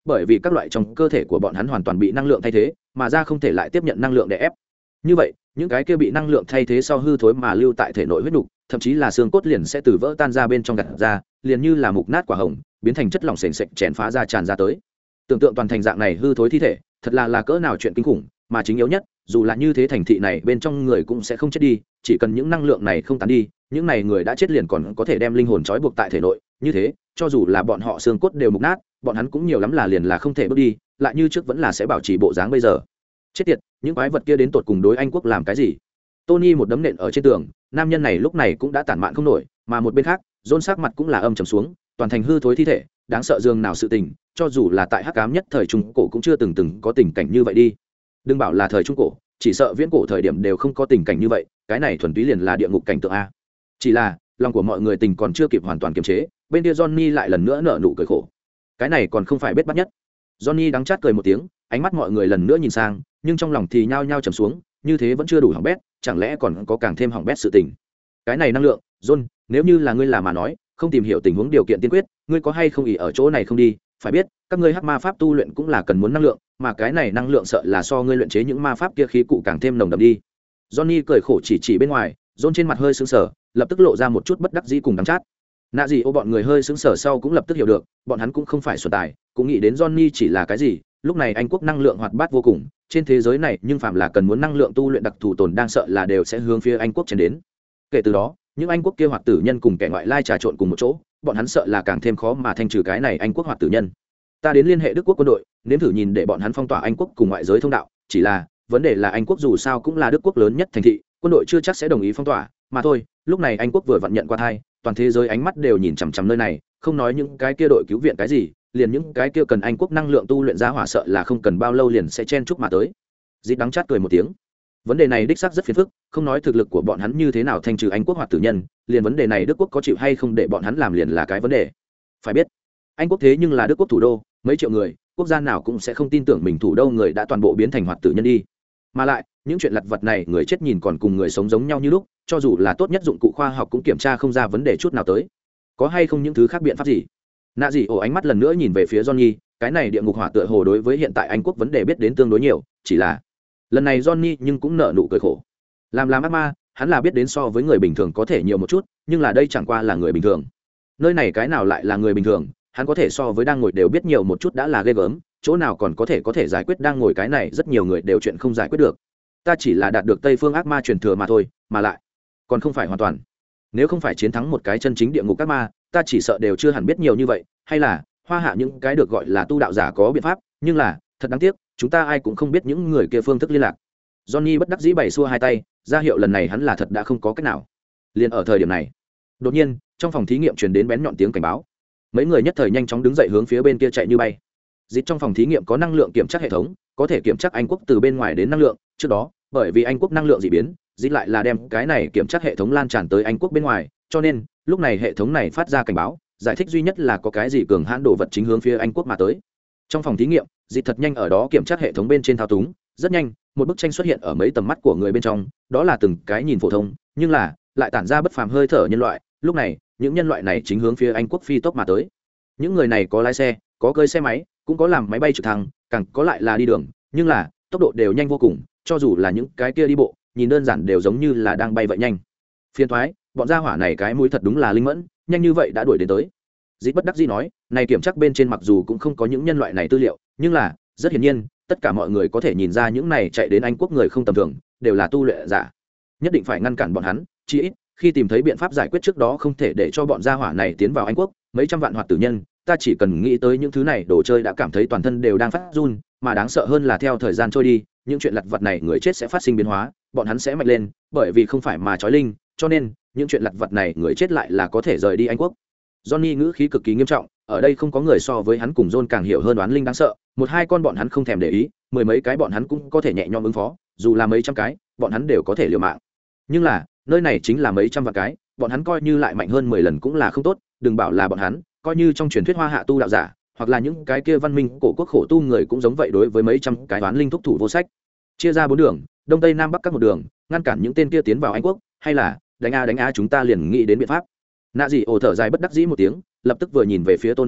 bởi vì các loại trong cơ thể của bọn hắn hoàn toàn bị năng lượng thay thế mà da không thể lại tiếp nhận năng lượng để ép. Như vậy những cái kia bị năng lượng thay thế sau hư thối mà lưu tại thể nội huyết nục thậm chí là xương cốt liền sẽ từ vỡ tan ra bên trong gặt ra, liền như là mục nát quả hồng biến thành chất lỏng sền sệt chèn phá ra tràn ra tới. Tưởng tượng toàn thành dạng này hư thối thi thể thật là là cỡ nào chuyện kinh khủng. Mà chính yếu nhất, dù là như thế thành thị này bên trong người cũng sẽ không chết đi, chỉ cần những năng lượng này không tán đi, những này người đã chết liền còn có thể đem linh hồn trói buộc tại thể nội. Như thế cho dù là bọn họ xương cốt đều mục nát, bọn hắn cũng nhiều lắm là liền là không thể bước đi, lại như trước vẫn là sẽ bảo trì bộ dáng bây giờ. Chết tiệt, những quái vật kia đến tột cùng đối Anh quốc làm cái gì? Tony một đấm nện ở trên tường, nam nhân này lúc này cũng đã tản mạn không nổi, mà một bên khác, John sắc mặt cũng là âm trầm xuống, toàn thành hư thối thi thể, đáng sợ dường nào sự tình, cho dù là tại hắc ám nhất thời trung cổ cũng chưa từng từng có tình cảnh như vậy đi. Đừng bảo là thời trung cổ, chỉ sợ viễn cổ thời điểm đều không có tình cảnh như vậy, cái này thuần túy liền là địa ngục cảnh tượng a. Chỉ là, lòng của mọi người tình còn chưa kịp hoàn toàn kiềm chế, bên kia Johnny lại lần nữa nở nụ cười khổ. Cái này còn không phải bết bắt nhất. Johnny đắng chát cười một tiếng, ánh mắt mọi người lần nữa nhìn sang, nhưng trong lòng thì nhao nhao trầm xuống, như thế vẫn chưa đủ hỏng bét, chẳng lẽ còn có càng thêm hỏng bét sự tình. Cái này năng lượng, John, nếu như là ngươi là mà nói, không tìm hiểu tình huống điều kiện tiên quyết, ngươi có hay không ỷ ở chỗ này không đi, phải biết, các ngươi hắc ma pháp tu luyện cũng là cần muốn năng lượng, mà cái này năng lượng sợ là so ngươi luyện chế những ma pháp kia khí cụ càng thêm nồng đậm đi. Johnny cười khổ chỉ chỉ bên ngoài, John trên mặt hơi sững sờ, lập tức lộ ra một chút bất đắc dĩ cùng đắng chát. Nạ gì ô bọn người hơi sững sờ sau cũng lập tức hiểu được, bọn hắn cũng không phải xuẩn tài, cũng nghĩ đến Johnny chỉ là cái gì, lúc này Anh quốc năng lượng hoạt bát vô cùng, trên thế giới này nhưng phạm là cần muốn năng lượng tu luyện đặc thù tồn đang sợ là đều sẽ hướng phía Anh quốc tiến đến. Kể từ đó, những Anh quốc kia hoạt tử nhân cùng kẻ ngoại lai trà trộn cùng một chỗ, bọn hắn sợ là càng thêm khó mà thanh trừ cái này Anh quốc hoạt tử nhân. Ta đến liên hệ Đức quốc quân đội, nếm thử nhìn để bọn hắn phong tỏa Anh quốc cùng ngoại giới thông đạo, chỉ là, vấn đề là Anh quốc dù sao cũng là Đức quốc lớn nhất thành thị, quân đội chưa chắc sẽ đồng ý phong tỏa, mà thôi, lúc này Anh quốc vừa vận nhận qua thai, toàn thế giới ánh mắt đều nhìn chằm chằm nơi này, không nói những cái kia đội cứu viện cái gì, liền những cái kia cần Anh quốc năng lượng tu luyện ra hỏa sợ là không cần bao lâu liền sẽ chen chúc mà tới. Dít đắng chát cười một tiếng. Vấn đề này đích xác rất phiền phức, không nói thực lực của bọn hắn như thế nào thanh trừ Anh quốc hoặc tử nhân, liền vấn đề này Đức quốc có chịu hay không để bọn hắn làm liền là cái vấn đề. Phải biết, Anh quốc thế nhưng là Đức quốc thủ đô, mấy triệu người, quốc gia nào cũng sẽ không tin tưởng mình thủ đô người đã toàn bộ biến thành hoạt tử nhân đi. Mà lại, những chuyện lặt vặt này người chết nhìn còn cùng người sống giống nhau như lúc, cho dù là tốt nhất dụng cụ khoa học cũng kiểm tra không ra vấn đề chút nào tới. Có hay không những thứ khác biện pháp gì? Nạ gì ổ ánh mắt lần nữa nhìn về phía Johnny, cái này địa ngục hỏa tựa hồ đối với hiện tại Anh quốc vấn đề biết đến tương đối nhiều, chỉ là lần này Johnny nhưng cũng nở nụ cười khổ. Làm làm ác ma, hắn là biết đến so với người bình thường có thể nhiều một chút, nhưng là đây chẳng qua là người bình thường. Nơi này cái nào lại là người bình thường, hắn có thể so với đang ngồi đều biết nhiều một chút đã là ghê gớm, chỗ nào còn có thể có thể giải quyết đang ngồi cái này rất nhiều người đều chuyện không giải quyết được. Ta chỉ là đạt được Tây phương ác ma truyền thừa mà thôi, mà lại còn không phải hoàn toàn. Nếu không phải chiến thắng một cái chân chính địa ngục ác ma, ta chỉ sợ đều chưa hẳn biết nhiều như vậy, hay là hoa hạ những cái được gọi là tu đạo giả có biện pháp, nhưng là thật đáng tiếc, chúng ta ai cũng không biết những người kia phương thức liên lạc. Johnny bất đắc dĩ bày xua hai tay, ra hiệu lần này hắn là thật đã không có cách nào. Liền ở thời điểm này, đột nhiên trong phòng thí nghiệm truyền đến bén nhọn tiếng cảnh báo, mấy người nhất thời nhanh chóng đứng dậy hướng phía bên kia chạy như bay. Dịch trong phòng thí nghiệm có năng lượng kiểm tra hệ thống, có thể kiểm tra Anh quốc từ bên ngoài đến năng lượng. Trước đó, bởi vì Anh quốc năng lượng dị biến, dịch lại là đem cái này kiểm tra hệ thống lan tràn tới Anh quốc bên ngoài, cho nên lúc này hệ thống này phát ra cảnh báo, giải thích duy nhất là có cái gì cường hãn đồ vật chính hướng phía Anh quốc mà tới. Trong phòng thí nghiệm, dịch thật nhanh ở đó kiểm tra hệ thống bên trên thao túng, rất nhanh, một bức tranh xuất hiện ở mấy tầm mắt của người bên trong, đó là từng cái nhìn phổ thông, nhưng là lại tản ra bất phàm hơi thở nhân loại. Lúc này, những nhân loại này chính hướng phía Anh quốc phi tốc mà tới. Những người này có lái xe, có cơi xe máy, cũng có làm máy bay trực thăng, càng có lại là đi đường, nhưng là tốc độ đều nhanh vô cùng, cho dù là những cái kia đi bộ, nhìn đơn giản đều giống như là đang bay vậy nhanh. Phiền toái, bọn gia hỏa này cái mũi thật đúng là linh mẫn, nhanh như vậy đã đuổi đến tới. Dịch bất đắc dĩ nói, này kiểm tra bên trên mặc dù cũng không có những nhân loại này tư liệu, nhưng là rất hiển nhiên, tất cả mọi người có thể nhìn ra những này chạy đến Anh quốc người không tầm thường, đều là tu luyện giả. Nhất định phải ngăn cản bọn hắn, chỉ ít khi tìm thấy biện pháp giải quyết trước đó không thể để cho bọn gia hỏa này tiến vào Anh quốc, mấy trăm vạn hoạt tử nhân, ta chỉ cần nghĩ tới những thứ này đồ chơi đã cảm thấy toàn thân đều đang phát run, mà đáng sợ hơn là theo thời gian trôi đi, những chuyện lặt vặt này người chết sẽ phát sinh biến hóa, bọn hắn sẽ mạnh lên, bởi vì không phải mà trói linh, cho nên những chuyện lặt vặt này người chết lại là có thể rời đi Anh quốc. Johnny ngữ khí cực kỳ nghiêm trọng, ở đây không có người so với hắn cùng John càng hiểu hơn đoán linh đáng sợ, một hai con bọn hắn không thèm để ý, mười mấy cái bọn hắn cũng có thể nhẹ nhõm ứng phó, dù là mấy trăm cái, bọn hắn đều có thể liều mạng. Nhưng là, nơi này chính là mấy trăm vạn cái, bọn hắn coi như lại mạnh hơn mười lần cũng là không tốt, đừng bảo là bọn hắn, coi như trong truyền thuyết Hoa Hạ tu đạo giả, hoặc là những cái kia văn minh cổ quốc khổ tu người cũng giống vậy, đối với mấy trăm cái đoán linh thúc thủ vô sách. Chia ra bốn đường, đông tây nam bắc các một đường, ngăn cản những tên kia tiến vào Anh quốc, hay là đánh a đánh a chúng ta liền nghĩ đến biện pháp. Nạ dị ổ thở dài bất đắc dĩ một tiếng, lập tức vừa nhìn về phía Tony,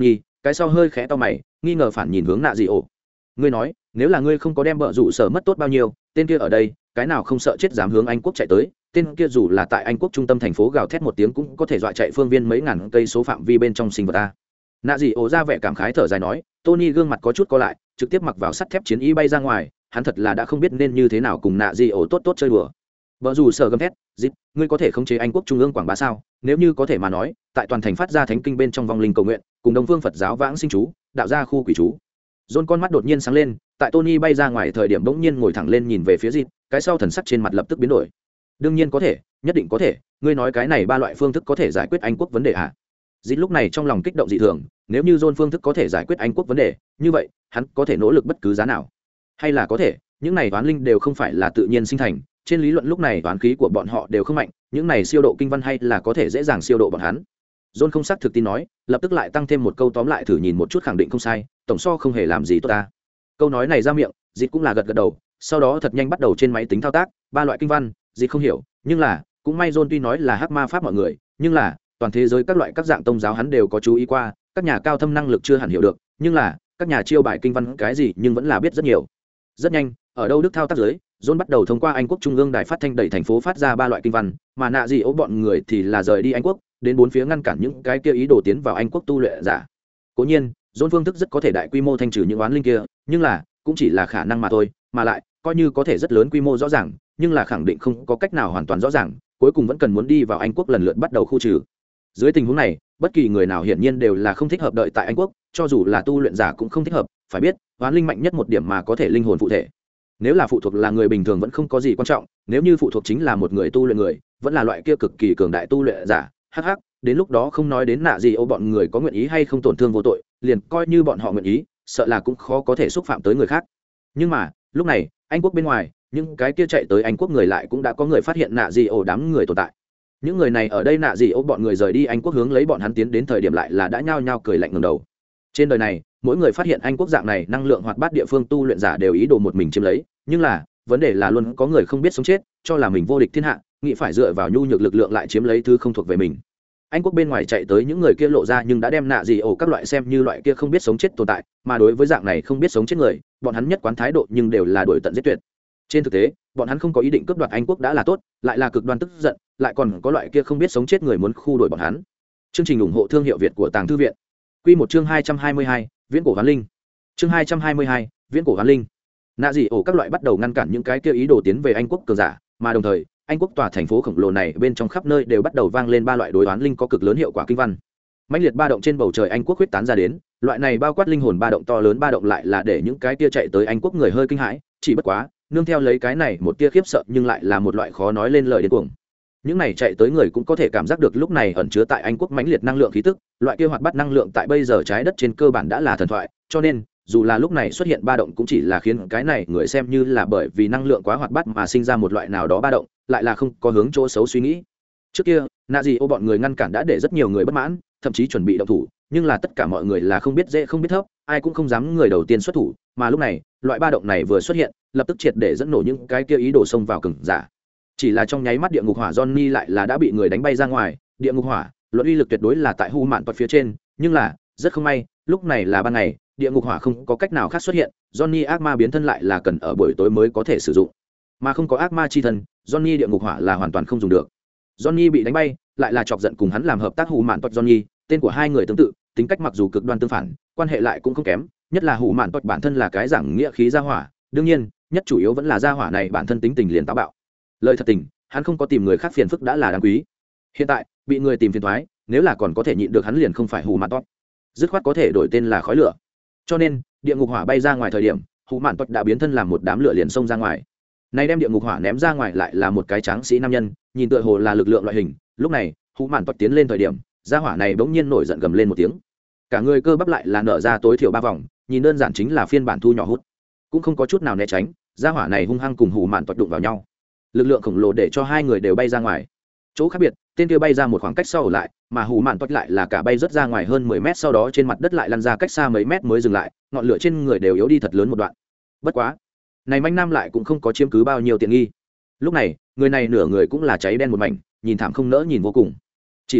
cái sau hơi khẽ to mày nghi ngờ phản nhìn hướng nạ dị ổ. Ngươi nói nếu là ngươi không có đem bợ rủ sở mất tốt bao nhiêu, tên kia ở đây cái nào không sợ chết dám hướng Anh quốc chạy tới, tên kia dù là tại Anh quốc trung tâm thành phố gào thét một tiếng cũng có thể dọa chạy phương viên mấy ngàn cây số phạm vi bên trong sinh vật ta. Nạ dị ổ ra vẻ cảm khái thở dài nói. Tony gương mặt có chút co lại, trực tiếp mặc vào sắt thép chiến y bay ra ngoài, hắn thật là đã không biết nên như thế nào cùng nạ dị ổ tốt tốt chơi đùa. Bợ rủ sở gầm thét, "Dịp, ngươi có thể khống chế Anh quốc trung ương quảng bá sao? Nếu như có thể mà nói, tại toàn thành phát ra thánh kinh bên trong vong linh cầu nguyện, cùng Đông Phương Phật giáo vãng sinh chú, đạo ra khu quỷ chú." John con mắt đột nhiên sáng lên, tại Tony bay ra ngoài thời điểm bỗng nhiên ngồi thẳng lên nhìn về phía Dịp, cái sau thần sắc trên mặt lập tức biến đổi. "Đương nhiên có thể, nhất định có thể, ngươi nói cái này ba loại phương thức có thể giải quyết Anh quốc vấn đề à?" Dịp lúc này trong lòng kích động dị thường, nếu như John phương thức có thể giải quyết Anh quốc vấn đề, như vậy, hắn có thể nỗ lực bất cứ giá nào. Hay là có thể, những này toán linh đều không phải là tự nhiên sinh thành, trên lý luận lúc này toán khí của bọn họ đều không mạnh, những này siêu độ kinh văn hay là có thể dễ dàng siêu độ bọn hắn. John không xác thực tin nói, lập tức lại tăng thêm một câu tóm lại thử nhìn một chút khẳng định không sai, tổng so không hề làm gì tốt ta. Câu nói này ra miệng, Dịch cũng là gật gật đầu, sau đó thật nhanh bắt đầu trên máy tính thao tác, ba loại kinh văn, Dịch không hiểu, nhưng là, cũng may John tuy nói là hắc ma pháp mọi người, nhưng là, toàn thế giới các loại các dạng tôn giáo hắn đều có chú ý qua, các nhà cao thâm năng lực chưa hẳn hiểu được, nhưng là, các nhà chiêu bài kinh văn cái gì nhưng vẫn là biết rất nhiều. Rất nhanh, ở đâu Đức thao tác dưới, John bắt đầu thông qua Anh quốc trung ương đài phát thanh đẩy thành phố phát ra ba loại kinh văn, mà nạ gì ố bọn người thì là rời đi Anh quốc, đến bốn phía ngăn cản những cái kia ý đồ tiến vào Anh quốc tu luyện giả. Cố nhiên, John phương thức rất có thể đại quy mô thanh trừ những oán linh kia, nhưng là, cũng chỉ là khả năng mà thôi, mà lại, coi như có thể rất lớn quy mô rõ ràng, nhưng là khẳng định không có cách nào hoàn toàn rõ ràng, cuối cùng vẫn cần muốn đi vào Anh quốc lần lượt bắt đầu khu trừ. Dưới tình huống này, bất kỳ người nào hiển nhiên đều là không thích hợp đợi tại Anh quốc, cho dù là tu luyện giả cũng không thích hợp, phải biết, oán linh mạnh nhất một điểm mà có thể linh hồn phụ thể. Nếu là phụ thuộc là người bình thường vẫn không có gì quan trọng, nếu như phụ thuộc chính là một người tu luyện người, vẫn là loại kia cực kỳ cường đại tu luyện giả, hắc hắc, đến lúc đó không nói đến nạ gì ô bọn người có nguyện ý hay không tổn thương vô tội, liền coi như bọn họ nguyện ý, sợ là cũng khó có thể xúc phạm tới người khác. Nhưng mà, lúc này, Anh quốc bên ngoài, những cái kia chạy tới Anh quốc người lại cũng đã có người phát hiện nạ gì ô đám người tồn tại. Những người này ở đây nạ gì ô bọn người rời đi Anh quốc hướng lấy bọn hắn tiến đến thời điểm lại là đã nhao nhao cười lạnh ngẩng đầu. Trên đời này, mỗi người phát hiện Anh quốc dạng này năng lượng hoạt bát địa phương tu luyện giả đều ý đồ một mình chiếm lấy, nhưng là, vấn đề là luôn có người không biết sống chết, cho là mình vô địch thiên hạ, nghĩ phải dựa vào nhu nhược lực lượng lại chiếm lấy thứ không thuộc về mình. Anh quốc bên ngoài chạy tới những người kia lộ ra nhưng đã đem nạ gì ổ các loại xem như loại kia không biết sống chết tồn tại, mà đối với dạng này không biết sống chết người, bọn hắn nhất quán thái độ nhưng đều là đuổi tận giết tuyệt. Trên thực tế, bọn hắn không có ý định cướp đoạt Anh quốc đã là tốt, lại là cực đoan tức giận, lại còn có loại kia không biết sống chết người muốn khu đuổi bọn hắn. Chương trình ủng hộ thương hiệu Việt của Tàng Thư viện. Quy một chương hai trăm hai mươi hai, Viễn cổ hoán linh. Chương hai trăm hai mươi hai, Viễn cổ hoán linh. Nạ dị ổ các loại bắt đầu ngăn cản những cái kia ý đồ tiến về Anh quốc cường giả, mà đồng thời, Anh quốc tòa thành phố khổng lồ này bên trong khắp nơi đều bắt đầu vang lên ba loại đối hoán linh có cực lớn hiệu quả kinh văn. Mãnh liệt ba động trên bầu trời Anh quốc huyết tán ra đến, loại này bao quát linh hồn ba động to lớn ba động lại là để những cái kia chạy tới Anh quốc người hơi kinh hãi, chỉ bất quá, nương theo lấy cái này một tia khiếp sợ nhưng lại là một loại khó nói lên lời điên cuồng. Những này chạy tới người cũng có thể cảm giác được lúc này ẩn chứa tại Anh quốc mãnh liệt năng lượng khí tức, loại kia hoạt bát năng lượng tại bây giờ trái đất trên cơ bản đã là thần thoại, cho nên dù là lúc này xuất hiện ba động cũng chỉ là khiến cái này người xem như là bởi vì năng lượng quá hoạt bát mà sinh ra một loại nào đó ba động, lại là không có hướng chỗ xấu suy nghĩ. Trước kia, nạ gì ô bọn người ngăn cản đã để rất nhiều người bất mãn, thậm chí chuẩn bị động thủ, nhưng là tất cả mọi người là không biết dễ không biết thấp, ai cũng không dám người đầu tiên xuất thủ, mà lúc này, loại ba động này vừa xuất hiện, lập tức triệt để dẫn nổ những cái kia ý đồ xông vào cường giả. Chỉ là trong nháy mắt địa ngục hỏa Johnny lại là đã bị người đánh bay ra ngoài, địa ngục hỏa, luận uy lực tuyệt đối là tại hu mạn toát phía trên, nhưng là, rất không may, lúc này là ban ngày, địa ngục hỏa không có cách nào khác xuất hiện, Johnny ác ma biến thân lại là cần ở buổi tối mới có thể sử dụng. Mà không có ác ma chi thân, Johnny địa ngục hỏa là hoàn toàn không dùng được. Johnny bị đánh bay, lại là chọc giận cùng hắn làm hợp tác hủ mạn toát Johnny, tên của hai người tương tự, tính cách mặc dù cực đoan tương phản, quan hệ lại cũng không kém, nhất là hủ mạn toát bản thân là cái dạng nghĩa khí gia hỏa, đương nhiên, nhất chủ yếu vẫn là gia hỏa này bản thân tính tình liền táo bạo. Lời thật tình, hắn không có tìm người khác phiền phức đã là đáng quý. Hiện tại, bị người tìm phiền toái, nếu là còn có thể nhịn được hắn liền không phải hủ mạn toát. Dứt khoát có thể đổi tên là khói lửa. Cho nên, địa ngục hỏa bay ra ngoài thời điểm, hủ mạn toát đã biến thân làm một đám lửa liền xông ra ngoài. Nay đem địa ngục hỏa ném ra ngoài lại là một cái tráng sĩ nam nhân, nhìn tựa hồ là lực lượng loại hình, lúc này, hủ mạn toát tiến lên thời điểm, gia hỏa này bỗng nhiên nổi giận gầm lên một tiếng. Cả người cơ bắp lại là nở ra tối thiểu ba vòng, nhìn đơn giản chính là phiên bản thu nhỏ hút. Cũng không có chút nào né tránh, gia hỏa này hung hăng cùng hủ mạn toát đụng vào nhau. Lực lượng khổng lồ để cho hai người đều bay ra ngoài. Chỗ khác biệt, tên kia bay ra một khoảng cách sau ở lại, mà hủ mạn toát lại là cả bay rất ra ngoài hơn mười mét sau đó trên mặt đất lại lăn ra cách xa mấy mét mới dừng lại, ngọn lửa trên người đều yếu đi thật lớn một đoạn. Bất quá, này manh nam lại cũng không có chiếm cứ bao nhiêu tiện nghi. Lúc này, người này nửa người cũng là cháy đen một mảnh, nhìn thảm không nỡ nhìn vô cùng. Chỉ là,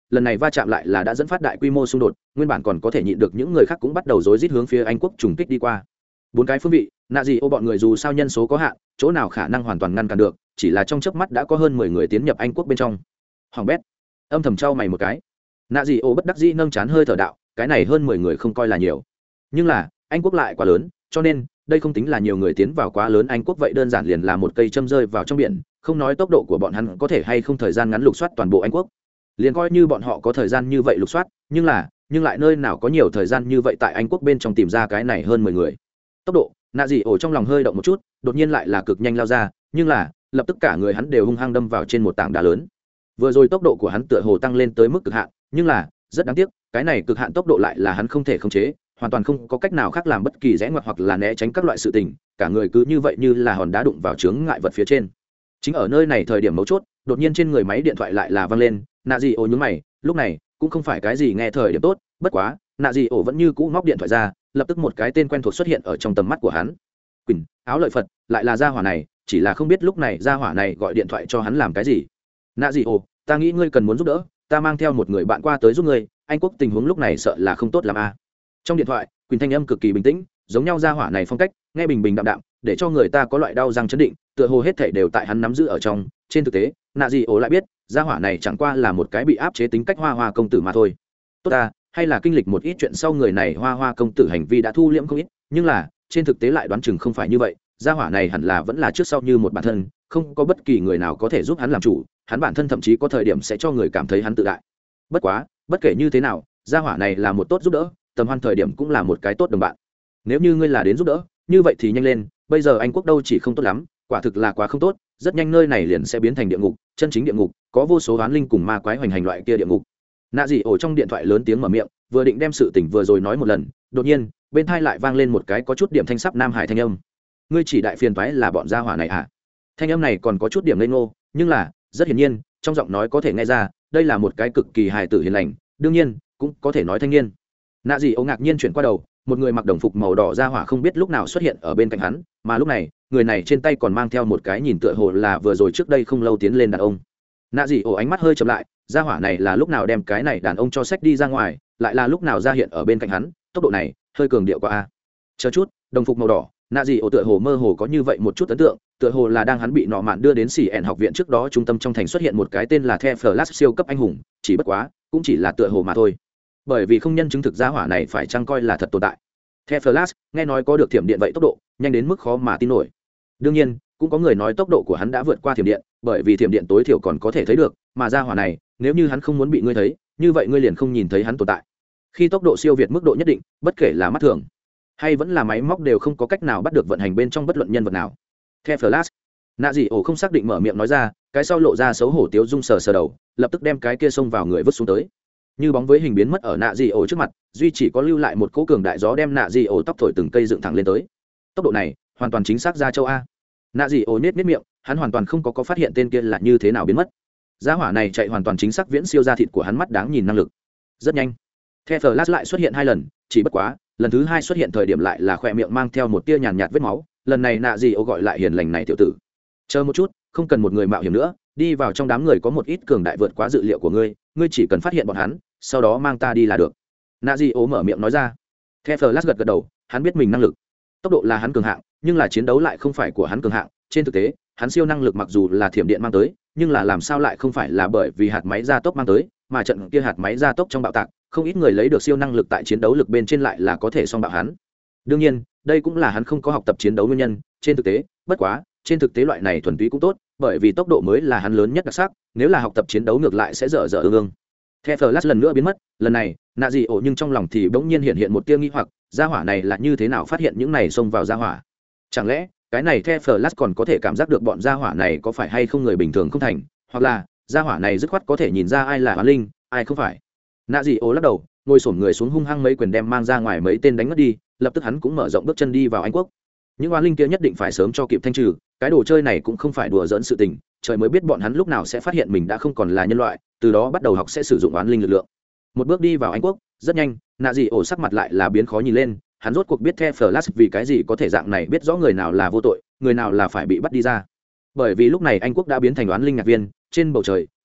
lần này va chạm lại là đã dẫn phát đại quy mô xung đột, nguyên bản còn có thể nhịn được những người khác cũng bắt đầu rối rít hướng phía Anh quốc trùng kích đi qua. Bốn cái phương vị, nạ gì ô bọn người dù sao nhân số có hạn, chỗ nào khả năng hoàn toàn ngăn cản được, chỉ là trong chớp mắt đã có hơn mười người tiến nhập Anh quốc bên trong. Hoàng bét, âm thầm trao mày một cái. Nạ gì ô bất đắc dĩ nâng chán hơi thở đạo, cái này hơn mười người không coi là nhiều. Nhưng là, Anh quốc lại quá lớn, cho nên đây không tính là nhiều người tiến vào quá lớn Anh quốc, vậy đơn giản liền là một cây châm rơi vào trong biển, không nói tốc độ của bọn hắn có thể hay không thời gian ngắn lục soát toàn bộ Anh quốc. Liền coi như bọn họ có thời gian như vậy lục soát, nhưng là, nhưng lại nơi nào có nhiều thời gian như vậy tại Anh quốc bên trong tìm ra cái này hơn mười người. Tốc độ, nạ dị ổ trong lòng hơi động một chút, đột nhiên lại là cực nhanh lao ra, nhưng là, lập tức cả người hắn đều hung hăng đâm vào trên một tảng đá lớn. Vừa rồi tốc độ của hắn tựa hồ tăng lên tới mức cực hạn, nhưng là, rất đáng tiếc, cái này cực hạn tốc độ lại là hắn không thể khống chế, hoàn toàn không có cách nào khác làm bất kỳ rẽ ngoặt hoặc là né tránh các loại sự tình, cả người cứ như vậy như là hòn đá đụng vào chướng ngại vật phía trên. Chính ở nơi này thời điểm mấu chốt, đột nhiên trên người máy điện thoại lại là vang lên, nạ dị ổ nhướng mày, lúc này cũng không phải cái gì nghe thời điểm tốt, bất quá nạ dị ổ vẫn như cũ móc điện thoại ra, lập tức một cái tên quen thuộc xuất hiện ở trong tầm mắt của hắn. Quỳnh, áo lợi Phật, lại là gia hỏa này, chỉ là không biết lúc này gia hỏa này gọi điện thoại cho hắn làm cái gì. Nạ dị ổ, ta nghĩ ngươi cần muốn giúp đỡ, ta mang theo một người bạn qua tới giúp ngươi, Anh quốc tình huống lúc này sợ là không tốt làm a. Trong điện thoại, Quỳnh thanh âm cực kỳ bình tĩnh, giống nhau gia hỏa này phong cách, nghe bình bình đạm đạm, để cho người ta có loại đau răng chấn định, tựa hồ hết thảy đều tại hắn nắm giữ ở trong. Trên thực tế, nạ dị ổ lại biết, gia hỏa này chẳng qua là một cái bị áp chế tính cách hoa hoa công tử mà thôi. Tốt ta, hay là kinh lịch một ít chuyện sau người này hoa hoa công tử hành vi đã thu liễm không ít, nhưng là trên thực tế lại đoán chừng không phải như vậy, gia hỏa này hẳn là vẫn là trước sau như một bản thân, không có bất kỳ người nào có thể giúp hắn làm chủ, hắn bản thân thậm chí có thời điểm sẽ cho người cảm thấy hắn tự đại. Bất quá, bất kể như thế nào, gia hỏa này là một tốt giúp đỡ, tầm hoan thời điểm cũng là một cái tốt đồng bạn. Nếu như ngươi là đến giúp đỡ, như vậy thì nhanh lên, bây giờ Anh quốc đâu chỉ không tốt lắm, quả thực là quá không tốt, rất nhanh nơi này liền sẽ biến thành địa ngục, chân chính địa ngục, có vô số oán linh cùng ma quái hoành hành loại kia địa ngục. Nạ dị ổ trong điện thoại lớn tiếng mở miệng, vừa định đem sự tình vừa rồi nói một lần, đột nhiên bên tai lại vang lên một cái có chút điểm thanh sắp nam hải thanh âm. Ngươi chỉ đại phiền toái là bọn gia hỏa này à? Thanh âm này còn có chút điểm lên ngô, nhưng là rất hiển nhiên, trong giọng nói có thể nghe ra, đây là một cái cực kỳ hài tử hiền lành, đương nhiên cũng có thể nói thanh niên. Nạ dị ổ ngạc nhiên chuyển qua đầu, một người mặc đồng phục màu đỏ gia hỏa không biết lúc nào xuất hiện ở bên cạnh hắn, mà lúc này người này trên tay còn mang theo một cái nhìn tựa hồ là vừa rồi trước đây không lâu tiến lên đàn ông. Nạ dị ổ ánh mắt hơi chậm lại, gia hỏa này là lúc nào đem cái này đàn ông cho sách đi ra ngoài, lại là lúc nào ra hiện ở bên cạnh hắn, tốc độ này hơi cường điệu quá a. Chờ chút, đồng phục màu đỏ, nạ dị ổ tựa hồ mơ hồ có như vậy một chút ấn tượng, tựa hồ là đang hắn bị nọ mạn đưa đến xỉ ẻn học viện trước đó, trung tâm trong thành xuất hiện một cái tên là The Flash siêu cấp anh hùng, chỉ bất quá cũng chỉ là tựa hồ mà thôi, bởi vì không nhân chứng thực gia hỏa này phải chăng coi là thật tồn tại. The Flash nghe nói có được thiểm điện vậy tốc độ nhanh đến mức khó mà tin nổi, đương nhiên cũng có người nói tốc độ của hắn đã vượt qua thiểm điện, bởi vì thiểm điện tối thiểu còn có thể thấy được, mà gia hỏa này nếu như hắn không muốn bị ngươi thấy, như vậy ngươi liền không nhìn thấy hắn tồn tại. Khi tốc độ siêu việt mức độ nhất định, bất kể là mắt thường hay vẫn là máy móc đều không có cách nào bắt được vận hành bên trong bất luận nhân vật nào. The Flash, nạ dị ổ không xác định mở miệng nói ra, cái sau lộ ra xấu hổ tiếu dung sờ sờ đầu, lập tức đem cái kia xông vào người vứt xuống tới, như bóng với hình biến mất ở nạ dị ổ trước mặt, duy chỉ có lưu lại một cỗ cường đại gió đem nạ dị ổ tóc thổi từng cây dựng thẳng lên tới. Tốc độ này hoàn toàn chính xác ra châu A. Nạ dị ổ nết nết miệng, hắn hoàn toàn không có có phát hiện tên kia là như thế nào biến mất. Giá hỏa này chạy hoàn toàn chính xác viễn siêu ra thịt của hắn mắt đáng nhìn năng lực. Rất nhanh, The Flash lại xuất hiện hai lần, chỉ bất quá lần thứ hai xuất hiện thời điểm lại là khỏe miệng mang theo một tia nhàn nhạt vết máu, lần này nạ dị ổ gọi lại hiền lành này tiểu tử, chờ một chút, không cần một người mạo hiểm nữa, đi vào trong đám người có một ít cường đại vượt quá dự liệu của ngươi, ngươi chỉ cần phát hiện bọn hắn, sau đó mang ta đi là được. Nạ dị ổ mở miệng nói ra. The Flash gật gật đầu, hắn biết mình năng lực, tốc độ là hắn cường hạng, nhưng là chiến đấu lại không phải của hắn cường hạng. Trên thực tế, hắn siêu năng lực mặc dù là thiểm điện mang tới, nhưng là làm sao lại không phải là bởi vì hạt máy gia tốc mang tới, mà trận kia hạt máy gia tốc trong bạo tạc, không ít người lấy được siêu năng lực tại chiến đấu lực bên trên lại là có thể song bạo hắn. Đương nhiên, đây cũng là hắn không có học tập chiến đấu nguyên nhân, trên thực tế, bất quá, trên thực tế loại này thuần túy cũng tốt, bởi vì tốc độ mới là hắn lớn nhất đặc sắc, nếu là học tập chiến đấu ngược lại sẽ dở dở ương ương. The Flash lần nữa biến mất, lần này, nạ dị ổ nhưng trong lòng thì bỗng nhiên hiện hiện một tia nghi hoặc, gia hỏa này là như thế nào phát hiện những này xông vào gia hỏa? Chẳng lẽ, cái này The Flash còn có thể cảm giác được bọn gia hỏa này có phải hay không người bình thường không thành, hoặc là gia hỏa này dứt khoát có thể nhìn ra ai là oán linh, ai không phải. Nạ dị ổ lắc đầu, ngồi xổm người xuống hung hăng mấy quyền đem mang ra ngoài mấy tên đánh mất đi, lập tức hắn cũng mở rộng bước chân đi vào Anh quốc. Những oán linh kia nhất định phải sớm cho kịp thanh trừ, cái đồ chơi này cũng không phải đùa giỡn sự tình, trời mới biết bọn hắn lúc nào sẽ phát hiện mình đã không còn là nhân loại, từ đó bắt đầu học sẽ sử dụng oán linh lực lượng. Một bước đi vào Anh quốc, rất nhanh, nạ dị ổ sắc mặt lại là biến khó nhìn lên, hắn rốt cuộc biết The Flash vì cái gì có thể dạng này biết rõ người nào là vô tội, người nào là phải bị bắt đi ra. Bởi vì lúc này Anh quốc đã biến thành oán linh nhạc viên, trên bầu trời,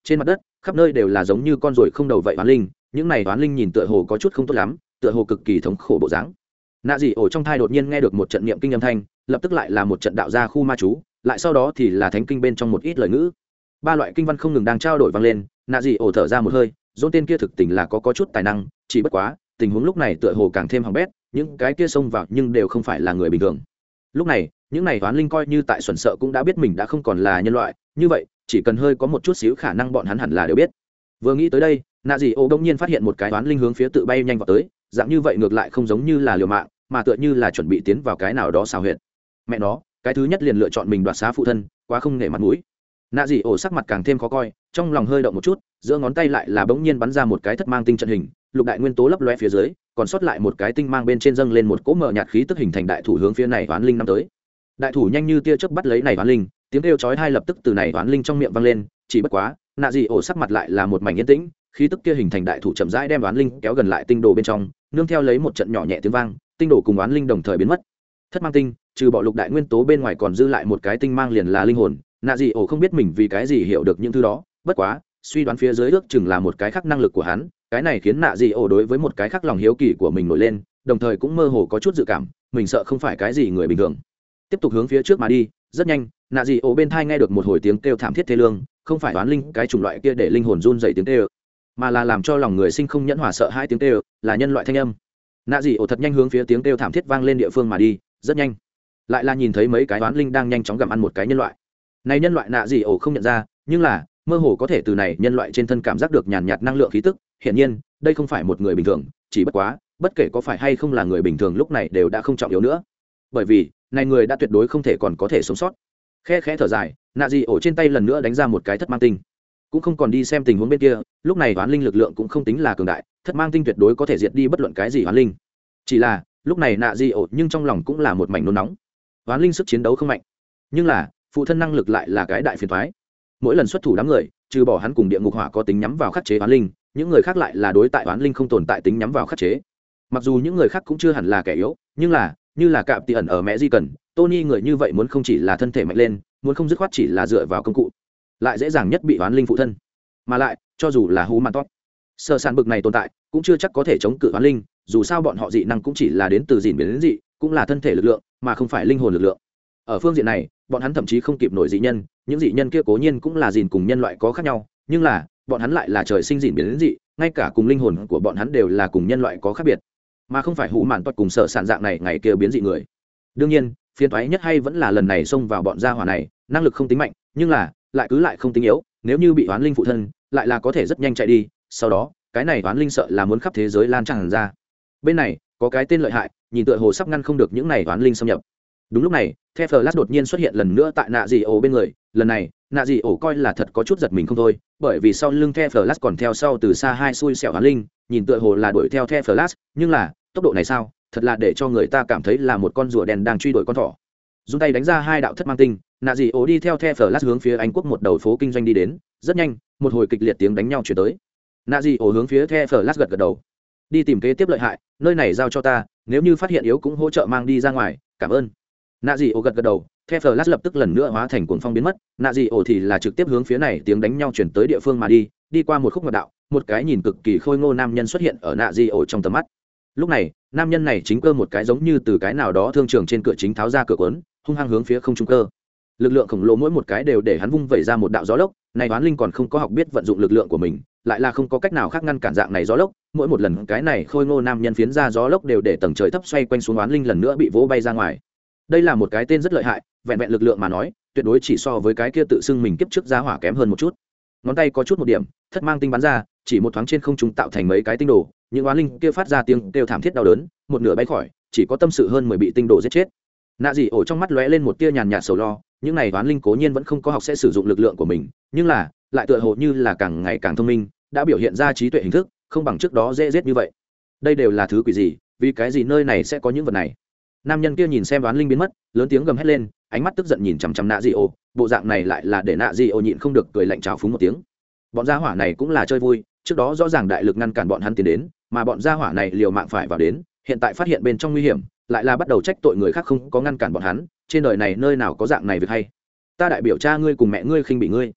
trên mặt đất khắp nơi đều là giống như con ruồi không đầu vậy oán linh, những này oán linh nhìn tựa hồ có chút không tốt lắm, tựa hồ cực kỳ thống khổ bộ dáng. Nạ dị ổ trong thai đột nhiên nghe được một trận niệm kinh âm thanh, lập tức lại là một trận đạo ra khu ma chú, lại sau đó thì là thánh kinh bên trong một ít lời ngữ. Ba loại kinh văn không ngừng đang trao đổi vang lên. Nạ dị ổ thở ra một hơi, dôn tên kia thực tình là có có chút tài năng, chỉ bất quá tình huống lúc này tựa hồ càng thêm hỏng bét, những cái kia xông vào nhưng đều không phải là người bình thường. Lúc này những này toán linh coi như tại xuẩn sợ cũng đã biết mình đã không còn là nhân loại, như vậy chỉ cần hơi có một chút xíu khả năng bọn hắn hẳn là đều biết. Vừa nghĩ tới đây, nạ dị ô đông nhiên phát hiện một cái toán linh hướng phía tự bay nhanh vào tới, dạng như vậy ngược lại không giống như là liều mạng, mà tựa như là chuẩn bị tiến vào cái nào đó xào huyệt. Mẹ nó, cái thứ nhất liền lựa chọn mình đoạt xá phụ thân, quá không nể mặt mũi. Nạ dị ổ sắc mặt càng thêm khó coi, trong lòng hơi động một chút, giữa ngón tay lại là bỗng nhiên bắn ra một cái thất mang tinh trận hình, lục đại nguyên tố lấp loe phía dưới, còn sót lại một cái tinh mang bên trên dâng lên một cỗ mờ nhạt khí tức hình thành đại thủ hướng phía này toán linh năm tới. Đại thủ nhanh như tia chớp bắt lấy này toán linh, tiếng kêu chói tai lập tức từ này toán linh trong miệng vang lên, chỉ bất quá nạ dị ổ sắc mặt lại là một mảnh yên tĩnh, khí tức kia hình thành đại thủ chậm rãi đem toán linh kéo gần lại tinh đồ bên trong, nương theo lấy một trận nhỏ nhẹ tiếng vang, tinh đồ cùng toán linh đồng thời biến mất. Thất mang tinh trừ bỏ lục đại nguyên tố bên ngoài còn dư lại một cái tinh mang liền là linh hồn. Nạ dị ổ không biết mình vì cái gì hiểu được những thứ đó, bất quá suy đoán phía dưới ước chừng là một cái khác năng lực của hắn, cái này khiến nạ dị ổ đối với một cái khác lòng hiếu kỳ của mình nổi lên, đồng thời cũng mơ hồ có chút dự cảm mình sợ không phải cái gì người bình thường. Tiếp tục hướng phía trước mà đi, rất nhanh nạ dị ổ bên thai nghe được một hồi tiếng kêu thảm thiết thê lương, không phải oán linh cái chủng loại kia để linh hồn run dày tiếng kêu, mà là làm cho lòng người sinh không nhẫn hòa sợ hai tiếng kêu, là nhân loại thanh âm. Nạ dị ổ thật nhanh hướng phía tiếng kêu thảm thiết vang lên địa phương mà đi, rất nhanh lại là nhìn thấy mấy cái oán linh đang nhanh chóng gặm ăn một cái nhân loại. Này nhân loại nạ dị ổ không nhận ra, nhưng là mơ hồ có thể từ này nhân loại trên thân cảm giác được nhàn nhạt năng lượng khí tức, hiển nhiên đây không phải một người bình thường, chỉ bất quá bất kể có phải hay không là người bình thường lúc này đều đã không trọng yếu nữa, bởi vì này người đã tuyệt đối không thể còn có thể sống sót. Khe khẽ thở dài, nạ dị ổ trên tay lần nữa đánh ra một cái thất mang tinh, cũng không còn đi xem tình huống bên kia, lúc này oán linh lực lượng cũng không tính là cường đại, thất mang tinh tuyệt đối có thể diệt đi bất luận cái gì oán linh. Chỉ là lúc này nạ dị ổ nhưng trong lòng cũng là một mảnh nôn nóng. Oán linh sức chiến đấu không mạnh, nhưng là phụ thân năng lực lại là cái đại phiền toái. Mỗi lần xuất thủ đám người, trừ bỏ hắn cùng địa ngục hỏa có tính nhắm vào khắc chế oán linh, những người khác lại là đối tại oán linh không tồn tại tính nhắm vào khắc chế. Mặc dù những người khác cũng chưa hẳn là kẻ yếu, nhưng là như là cạm tỉ ẩn ở mẹ di cần Tony người như vậy muốn không chỉ là thân thể mạnh lên, muốn không dứt khoát chỉ là dựa vào công cụ, lại dễ dàng nhất bị oán linh phụ thân. Mà lại cho dù là hú màn tốt sơ sàn bực này tồn tại cũng chưa chắc có thể chống cự oán linh, dù sao bọn họ dị năng cũng chỉ là đến từ dìn biến đến dị, cũng là thân thể lực lượng mà không phải linh hồn lực lượng. Ở phương diện này bọn hắn thậm chí không kịp nổi dị nhân, những dị nhân kia cố nhiên cũng là dìn cùng nhân loại có khác nhau, nhưng là bọn hắn lại là trời sinh dìn biến đến dị, ngay cả cùng linh hồn của bọn hắn đều là cùng nhân loại có khác biệt, mà không phải hủ mạn toát cùng sở sản dạng này ngày kia biến dị người. Đương nhiên phiền toái nhất hay vẫn là lần này xông vào bọn gia hỏa này, năng lực không tính mạnh nhưng là lại cứ lại không tính yếu, nếu như bị oán linh phụ thân lại là có thể rất nhanh chạy đi, sau đó cái này oán linh sợ là muốn khắp thế giới lan tràn ra. Bên này có cái tên lợi hại, nhìn tựa hồ sắp ngăn không được những này oán linh xâm nhập. Đúng lúc này The Flash đột nhiên xuất hiện lần nữa tại nạ dị ổ bên người, lần này nạ dị ổ coi là thật có chút giật mình không thôi, bởi vì sau lưng The Flash còn theo sau từ xa hai xui xẻo oán linh, nhìn tựa hồ là đuổi theo The Flash, nhưng là tốc độ này sao, thật là để cho người ta cảm thấy là một con rùa đen đang truy đuổi con thỏ. Dùng tay đánh ra hai đạo thất mang tinh, nạ dị ổ đi theo The Flash hướng phía Anh quốc một đầu phố kinh doanh đi đến, rất nhanh một hồi kịch liệt tiếng đánh nhau chuyển tới. Nạ dị ổ hướng phía The Flash gật gật đầu, đi tìm kế tiếp lợi hại, nơi này giao cho ta, nếu như phát hiện yếu cũng hỗ trợ mang đi ra ngoài, cảm ơn. Nạ dị ổ gật gật đầu, The Flash lập tức lần nữa hóa thành cuồng phong biến mất, nạ dị ổ thì là trực tiếp hướng phía này tiếng đánh nhau chuyển tới địa phương mà đi, đi qua một khúc ngọc đạo, một cái nhìn cực kỳ khôi ngô nam nhân xuất hiện ở nạ dị ổ trong tầm mắt. Lúc này nam nhân này chính cơ một cái giống như từ cái nào đó thương trường trên cửa chính tháo ra cửa cuốn, hung hăng hướng phía không trung cơ. Lực lượng khổng lồ mỗi một cái đều để hắn vung vẩy ra một đạo gió lốc, này oán linh còn không có học biết vận dụng lực lượng của mình, lại là không có cách nào khác ngăn cản dạng này gió lốc, mỗi một lần cái này khôi ngô nam nhân phiến ra gió lốc đều để tầng trời thấp xoay quanh xuống oán linh lần nữa bị vỗ bay ra ngoài. Đây là một cái tên rất lợi hại, vẹn vẹn lực lượng mà nói tuyệt đối chỉ so với cái kia tự xưng mình kiếp trước giá hỏa kém hơn một chút. Ngón tay có chút một điểm thất mang tinh bắn ra, chỉ một thoáng trên không trung tạo thành mấy cái tinh đồ, những oán linh kia phát ra tiếng kêu thảm thiết đau đớn, một nửa bay khỏi, chỉ có tâm sự hơn mười bị tinh đồ giết chết. Nạ dị ổ trong mắt lóe lên một tia nhàn nhạt sầu lo, những này oán linh cố nhiên vẫn không có học sẽ sử dụng lực lượng của mình, nhưng là lại tựa hồ như là càng ngày càng thông minh, đã biểu hiện ra trí tuệ hình thức không bằng trước đó dễ giết như vậy. Đây đều là thứ quỷ gì, vì cái gì nơi này sẽ có những vật này? Nam nhân kia nhìn xem oán linh biến mất, lớn tiếng gầm hét lên, ánh mắt tức giận nhìn chằm chằm nạ dị ổ, bộ dạng này lại là để nạ dị ổ nhịn không được cười lạnh trào phúng một tiếng. Bọn gia hỏa này cũng là chơi vui, trước đó rõ ràng đại lực ngăn cản bọn hắn tiến đến, mà bọn gia hỏa này liều mạng phải vào đến, hiện tại phát hiện bên trong nguy hiểm, lại là bắt đầu trách tội người khác không có ngăn cản bọn hắn, trên đời này nơi nào có dạng này việc hay. Ta đại biểu cha ngươi cùng mẹ ngươi khinh bị ngươi.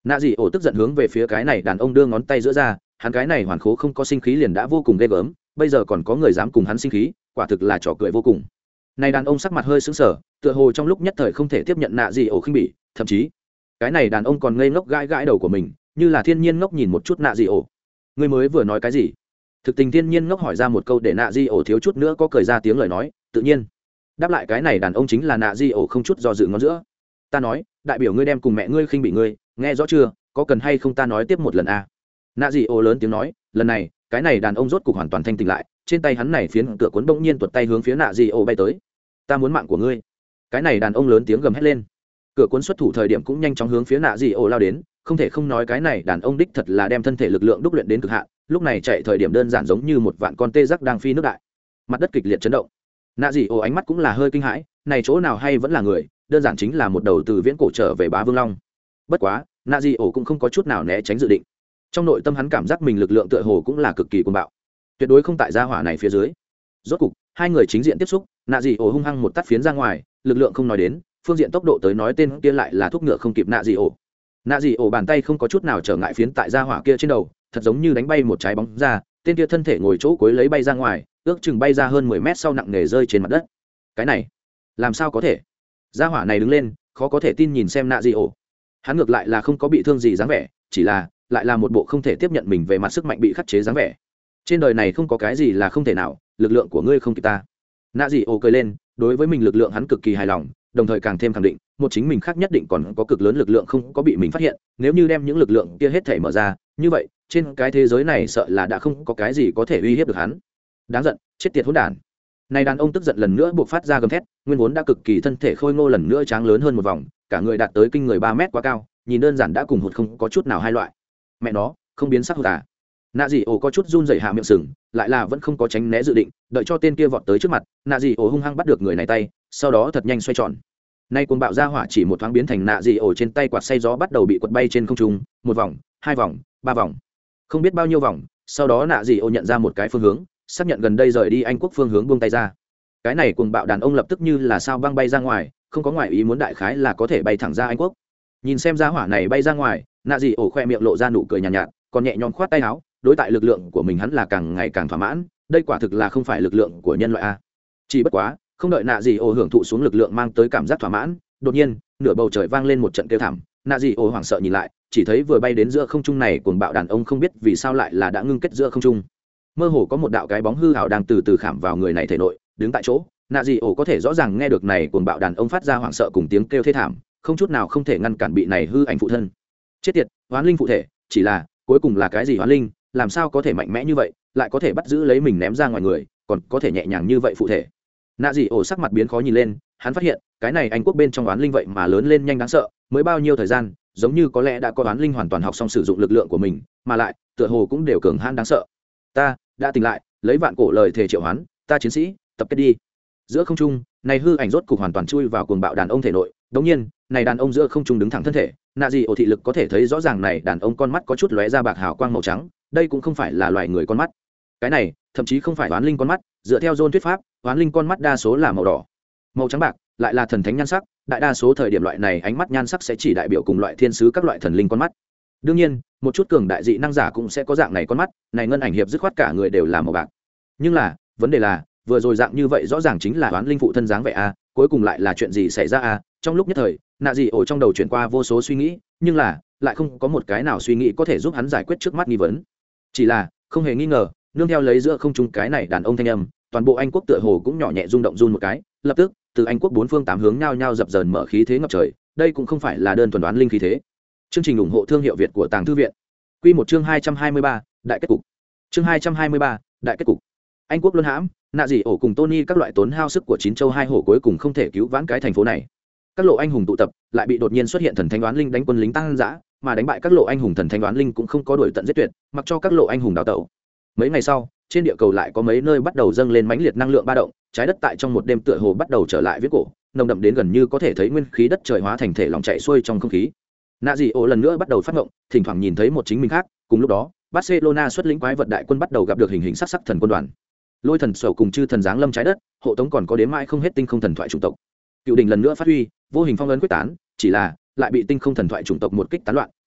nạ dị ổ tức giận hướng về phía cái này đàn ông đưa ngón tay giữa ra, hắn cái này hoàn khố không có sinh khí liền đã vô cùng ghê gớm, bây giờ còn có người dám cùng hắn sinh khí, quả thực là trò cười vô cùng. Này đàn ông sắc mặt hơi sững sờ, tựa hồ trong lúc nhất thời không thể tiếp nhận nạ dị ổ khinh bỉ, thậm chí cái này đàn ông còn ngây ngốc gãi gãi đầu của mình, như là thiên nhiên ngốc nhìn một chút nạ dị ổ. Ngươi mới vừa nói cái gì? Thực tình thiên nhiên ngốc hỏi ra một câu để nạ dị ổ thiếu chút nữa có cười ra tiếng lời nói, tự nhiên đáp lại cái này đàn ông chính là nạ dị ổ không chút do dự ngón giữa. Ta nói, đại biểu ngươi đem cùng mẹ ngươi khinh bị ngươi, nghe rõ chưa, có cần hay không ta nói tiếp một lần à? Nạ dị ổ lớn tiếng nói, lần này cái này đàn ông rốt cục hoàn toàn thanh tỉnh lại, trên tay hắn này phiến cửa cuốn bỗng nhiên tuột tay hướng phía nạ dị ổ bay tới. Ta muốn mạng của ngươi! Cái này đàn ông lớn tiếng gầm hét lên. Cửa cuốn xuất thủ thời điểm cũng nhanh chóng hướng phía nạ dị ổ lao đến, không thể không nói cái này đàn ông đích thật là đem thân thể lực lượng đúc luyện đến cực hạn, lúc này chạy thời điểm đơn giản giống như một vạn con tê giác đang phi nước đại. Mặt đất kịch liệt chấn động. Nạ dị ổ ánh mắt cũng là hơi kinh hãi, này chỗ nào hay vẫn là người, đơn giản chính là một đầu từ viễn cổ trở về bá vương long. Bất quá nạ dị ổ cũng không có chút nào né tránh dự định, trong nội tâm hắn cảm giác mình lực lượng tựa hồ cũng là cực kỳ cuồng bạo, tuyệt đối không tại gia hỏa này phía dưới. Rốt cục hai người chính diện tiếp xúc, nạ dị ổ hung hăng một tát phiến ra ngoài, lực lượng không nói đến, phương diện tốc độ tới nói tên kia lại là thuốc ngựa không kịp nạ dị ổ. Nạ dị ổ bàn tay không có chút nào trở ngại phiến tại gia hỏa kia trên đầu, thật giống như đánh bay một trái bóng ra, tên kia thân thể ngồi chỗ cuối lấy bay ra ngoài, ước chừng bay ra hơn mười mét sau nặng nề rơi trên mặt đất. Cái này làm sao có thể? Gia hỏa này đứng lên, khó có thể tin nhìn xem nạ dị ổ. Hắn ngược lại là không có bị thương gì dáng vẻ, chỉ là lại là một bộ không thể tiếp nhận mình về mặt sức mạnh bị khắc chế dáng vẻ. Trên đời này không có cái gì là không thể nào, lực lượng của ngươi không kịp ta. Nạ dị ổ cười lên, đối với mình lực lượng hắn cực kỳ hài lòng, đồng thời càng thêm khẳng định một chính mình khác nhất định còn có cực lớn lực lượng không có bị mình phát hiện, nếu như đem những lực lượng kia hết thể mở ra, như vậy trên cái thế giới này sợ là đã không có cái gì có thể uy hiếp được hắn. Đáng giận, chết tiệt hỗn đản. Này đàn ông tức giận lần nữa buộc phát ra gầm thét, nguyên vốn đã cực kỳ thân thể khôi ngô lần nữa tráng lớn hơn một vòng, cả người đạt tới kinh người ba mét quá cao, nhìn đơn giản đã cùng hụt không có chút nào hai loại. Mẹ nó, không biến sắc hụt à? Nạ dị ổ có chút run rẩy hạ miệng sừng, lại là vẫn không có tránh né dự định, đợi cho tên kia vọt tới trước mặt, nạ dị ổ hung hăng bắt được người này tay, sau đó thật nhanh xoay tròn. Nay cuồng bạo ra hỏa chỉ một thoáng biến thành nạ dị ổ trên tay quạt xay gió bắt đầu bị quật bay trên không trung, một vòng, hai vòng, ba vòng, không biết bao nhiêu vòng, sau đó nạ dị ổ nhận ra một cái phương hướng, xác nhận gần đây rời đi Anh quốc phương hướng buông tay ra. Cái này cuồng bạo đàn ông lập tức như là sao băng bay ra ngoài, không có ngoại ý muốn đại khái là có thể bay thẳng ra Anh quốc. Nhìn xem ra hỏa này bay ra ngoài, nạ dị ổ khoe miệng lộ ra nụ cười nhàn nhạt, nhạt, còn nhẹ nhõm khoát tay áo, đối tại lực lượng của mình hắn là càng ngày càng thỏa mãn, đây quả thực là không phải lực lượng của nhân loại a. Chỉ bất quá, không đợi nạ dị ổ hưởng thụ xuống lực lượng mang tới cảm giác thỏa mãn, đột nhiên, nửa bầu trời vang lên một trận kêu thảm, nạ dị ổ hoảng sợ nhìn lại, chỉ thấy vừa bay đến giữa không trung này cuồng bạo đàn ông không biết vì sao lại là đã ngưng kết giữa không trung. Mơ hồ có một đạo cái bóng hư ảo đang từ từ khảm vào người này thể nội, đứng tại chỗ, nạ dị ổ có thể rõ ràng nghe được này cuồng bạo đàn ông phát ra hoảng sợ cùng tiếng kêu thê thảm, không chút nào không thể ngăn cản bị này hư ảnh phụ thân. Chết tiệt, hoán linh phụ thể, chỉ là cuối cùng là cái gì hoán linh, làm sao có thể mạnh mẽ như vậy, lại có thể bắt giữ lấy mình ném ra ngoài người, còn có thể nhẹ nhàng như vậy phụ thể. Nạ dị ổ sắc mặt biến khó nhìn lên, hắn phát hiện cái này Anh quốc bên trong oán linh vậy mà lớn lên nhanh đáng sợ, mới bao nhiêu thời gian, giống như có lẽ đã có oán linh hoàn toàn học xong sử dụng lực lượng của mình, mà lại tựa hồ cũng đều cường hãn đáng sợ. Ta đã tỉnh lại, lấy vạn cổ lời thề triệu hoán, ta chiến sĩ, tập kết đi. Giữa không trung, này hư ảnh rốt cục hoàn toàn chui vào cuồng bạo đàn ông thể nội, đống nhiên, này đàn ông giữa không trung đứng thẳng thân thể, nạ dị ổ thị lực có thể thấy rõ ràng này đàn ông con mắt có chút lóe ra bạc hào quang màu trắng, đây cũng không phải là loài người con mắt. Cái này, thậm chí không phải oán linh con mắt, dựa theo John thuyết pháp, oán linh con mắt đa số là màu đỏ. Màu trắng bạc lại là thần thánh nhan sắc, đại đa số thời điểm loại này ánh mắt nhan sắc sẽ chỉ đại biểu cùng loại thiên sứ các loại thần linh con mắt. Đương nhiên, một chút cường đại dị năng giả cũng sẽ có dạng này con mắt, này ngân ảnh hiệp dứt khoát cả người đều là màu bạc. Nhưng là, vấn đề là, vừa rồi dạng như vậy rõ ràng chính là oán linh phụ thân dáng vẻ a, cuối cùng lại là chuyện gì xảy ra a? Trong lúc nhất thời, nạ dị ổ trong đầu chuyển qua vô số suy nghĩ, nhưng là lại không có một cái nào suy nghĩ có thể giúp hắn giải quyết trước mắt nghi vấn. Chỉ là, không hề nghi ngờ, nương theo lấy giữa không trung cái này đàn ông thanh âm, toàn bộ Anh quốc tựa hồ cũng nhỏ nhẹ rung động run một cái, lập tức, từ Anh quốc bốn phương tám hướng nhao nhao dập dờn mở khí thế ngập trời, đây cũng không phải là đơn thuần đoán linh khí thế. Chương trình ủng hộ thương hiệu Việt của Tàng Thư viện. Quy một chương hai trăm hai mươi ba, đại kết cục. Chương hai trăm hai mươi ba, đại kết cục. Anh quốc luân hãm, nạ dị ổ cùng Tony các loại tốn hao sức của chín châu hai hổ cuối cùng không thể cứu vãn cái thành phố này. Các lộ anh hùng tụ tập, lại bị đột nhiên xuất hiện thần thánh đoán linh đánh quân lính tăng dã, mà đánh bại các lộ anh hùng thần thánh đoán linh cũng không có đuổi tận giết tuyệt, mặc cho các lộ anh hùng đào tẩu. Mấy ngày sau, trên địa cầu lại có mấy nơi bắt đầu dâng lên mãnh liệt năng lượng ba động, trái đất tại trong một đêm tựa hồ bắt đầu trở lại viễn cổ, nồng đậm đến gần như có thể thấy nguyên khí đất trời hóa thành thể lòng chảy xuôi trong không khí. Nạ dị ổ lần nữa bắt đầu phát ngộng, thỉnh thoảng nhìn thấy một chính mình khác, cùng lúc đó, Barcelona xuất lĩnh quái vật đại quân bắt đầu gặp được hình hình sắc sắc thần quân đoàn. Lôi thần sầu cùng chư thần giáng lâm trái đất, hộ tống còn có đến mãi không hết tinh không thần thoại chủng tộc. Cựu đỉnh lần nữa phát huy, vô hình phong ấn quyết tán, chỉ là lại bị tinh không thần thoại chủng tộc một kích tán loạn,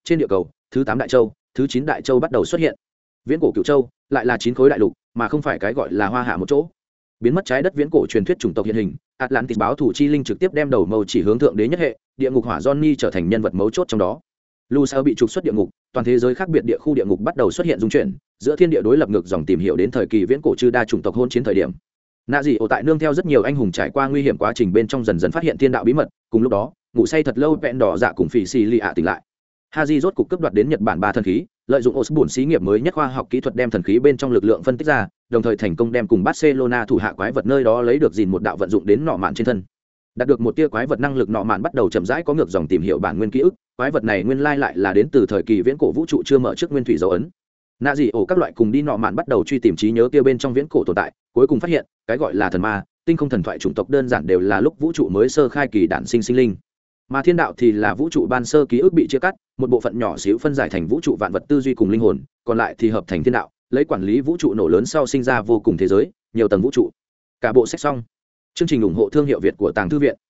trên địa cầu thứ tám đại châu thứ chín đại châu bắt đầu xuất hiện. Viễn cổ cựu châu lại là chín khối đại lục mà không phải cái gọi là hoa hạ một chỗ. Biến mất trái đất viễn cổ truyền thuyết chủng tộc hiện hình, Atlantis báo thủ chi linh trực tiếp đem đầu mâu chỉ hướng thượng đế nhất hệ, địa ngục hỏa Johnny trở thành nhân vật mấu chốt trong đó. Lucer bị trục xuất địa ngục, toàn thế giới khác biệt địa khu địa ngục bắt đầu xuất hiện dung chuyển, giữa thiên địa đối lập ngược dòng tìm hiểu đến thời kỳ viễn cổ chư đa chủng tộc hôn chiến thời điểm. Nạ dị ổ tại nương theo rất nhiều anh hùng trải qua nguy hiểm quá trình bên trong dần dần phát hiện thiên đạo bí mật, cùng lúc đó, ngủ say thật lâu vẹn đỏ dạ cùng phỉ xì lì ạ tỉnh lại. Haji rốt cục cướp đoạt đến Nhật Bản ba thần khí, lợi dụng Osborne xí nghiệp mới nhất khoa học kỹ thuật đem thần khí bên trong lực lượng phân tích ra, đồng thời thành công đem cùng Barcelona thủ hạ quái vật nơi đó lấy được gìn một đạo vận dụng đến nọ mạn trên thân. Đạt được một tia quái vật năng lực nọ mạn bắt đầu chậm rãi có ngược dòng tìm hiểu bản nguyên ký ức, quái vật này nguyên lai lại là đến từ thời kỳ viễn cổ vũ trụ chưa mở trước nguyên thủy dấu ấn. Nạ dị ổ các loại cùng đi nọ mạn bắt đầu truy tìm trí nhớ kia bên trong viễn cổ tồn tại, cuối cùng phát hiện, cái gọi là thần ma, tinh không thần thoại chủng tộc đơn giản đều là lúc vũ trụ mới sơ khai kỳ đản sinh sinh linh. Mà thiên đạo thì là vũ trụ ban sơ ký ức bị chia cắt, một bộ phận nhỏ xíu phân giải thành vũ trụ vạn vật tư duy cùng linh hồn, còn lại thì hợp thành thiên đạo, lấy quản lý vũ trụ nổ lớn sau sinh ra vô cùng thế giới, nhiều tầng vũ trụ. Cả bộ sách xong. Chương trình ủng hộ thương hiệu Việt của Tàng Thư viện.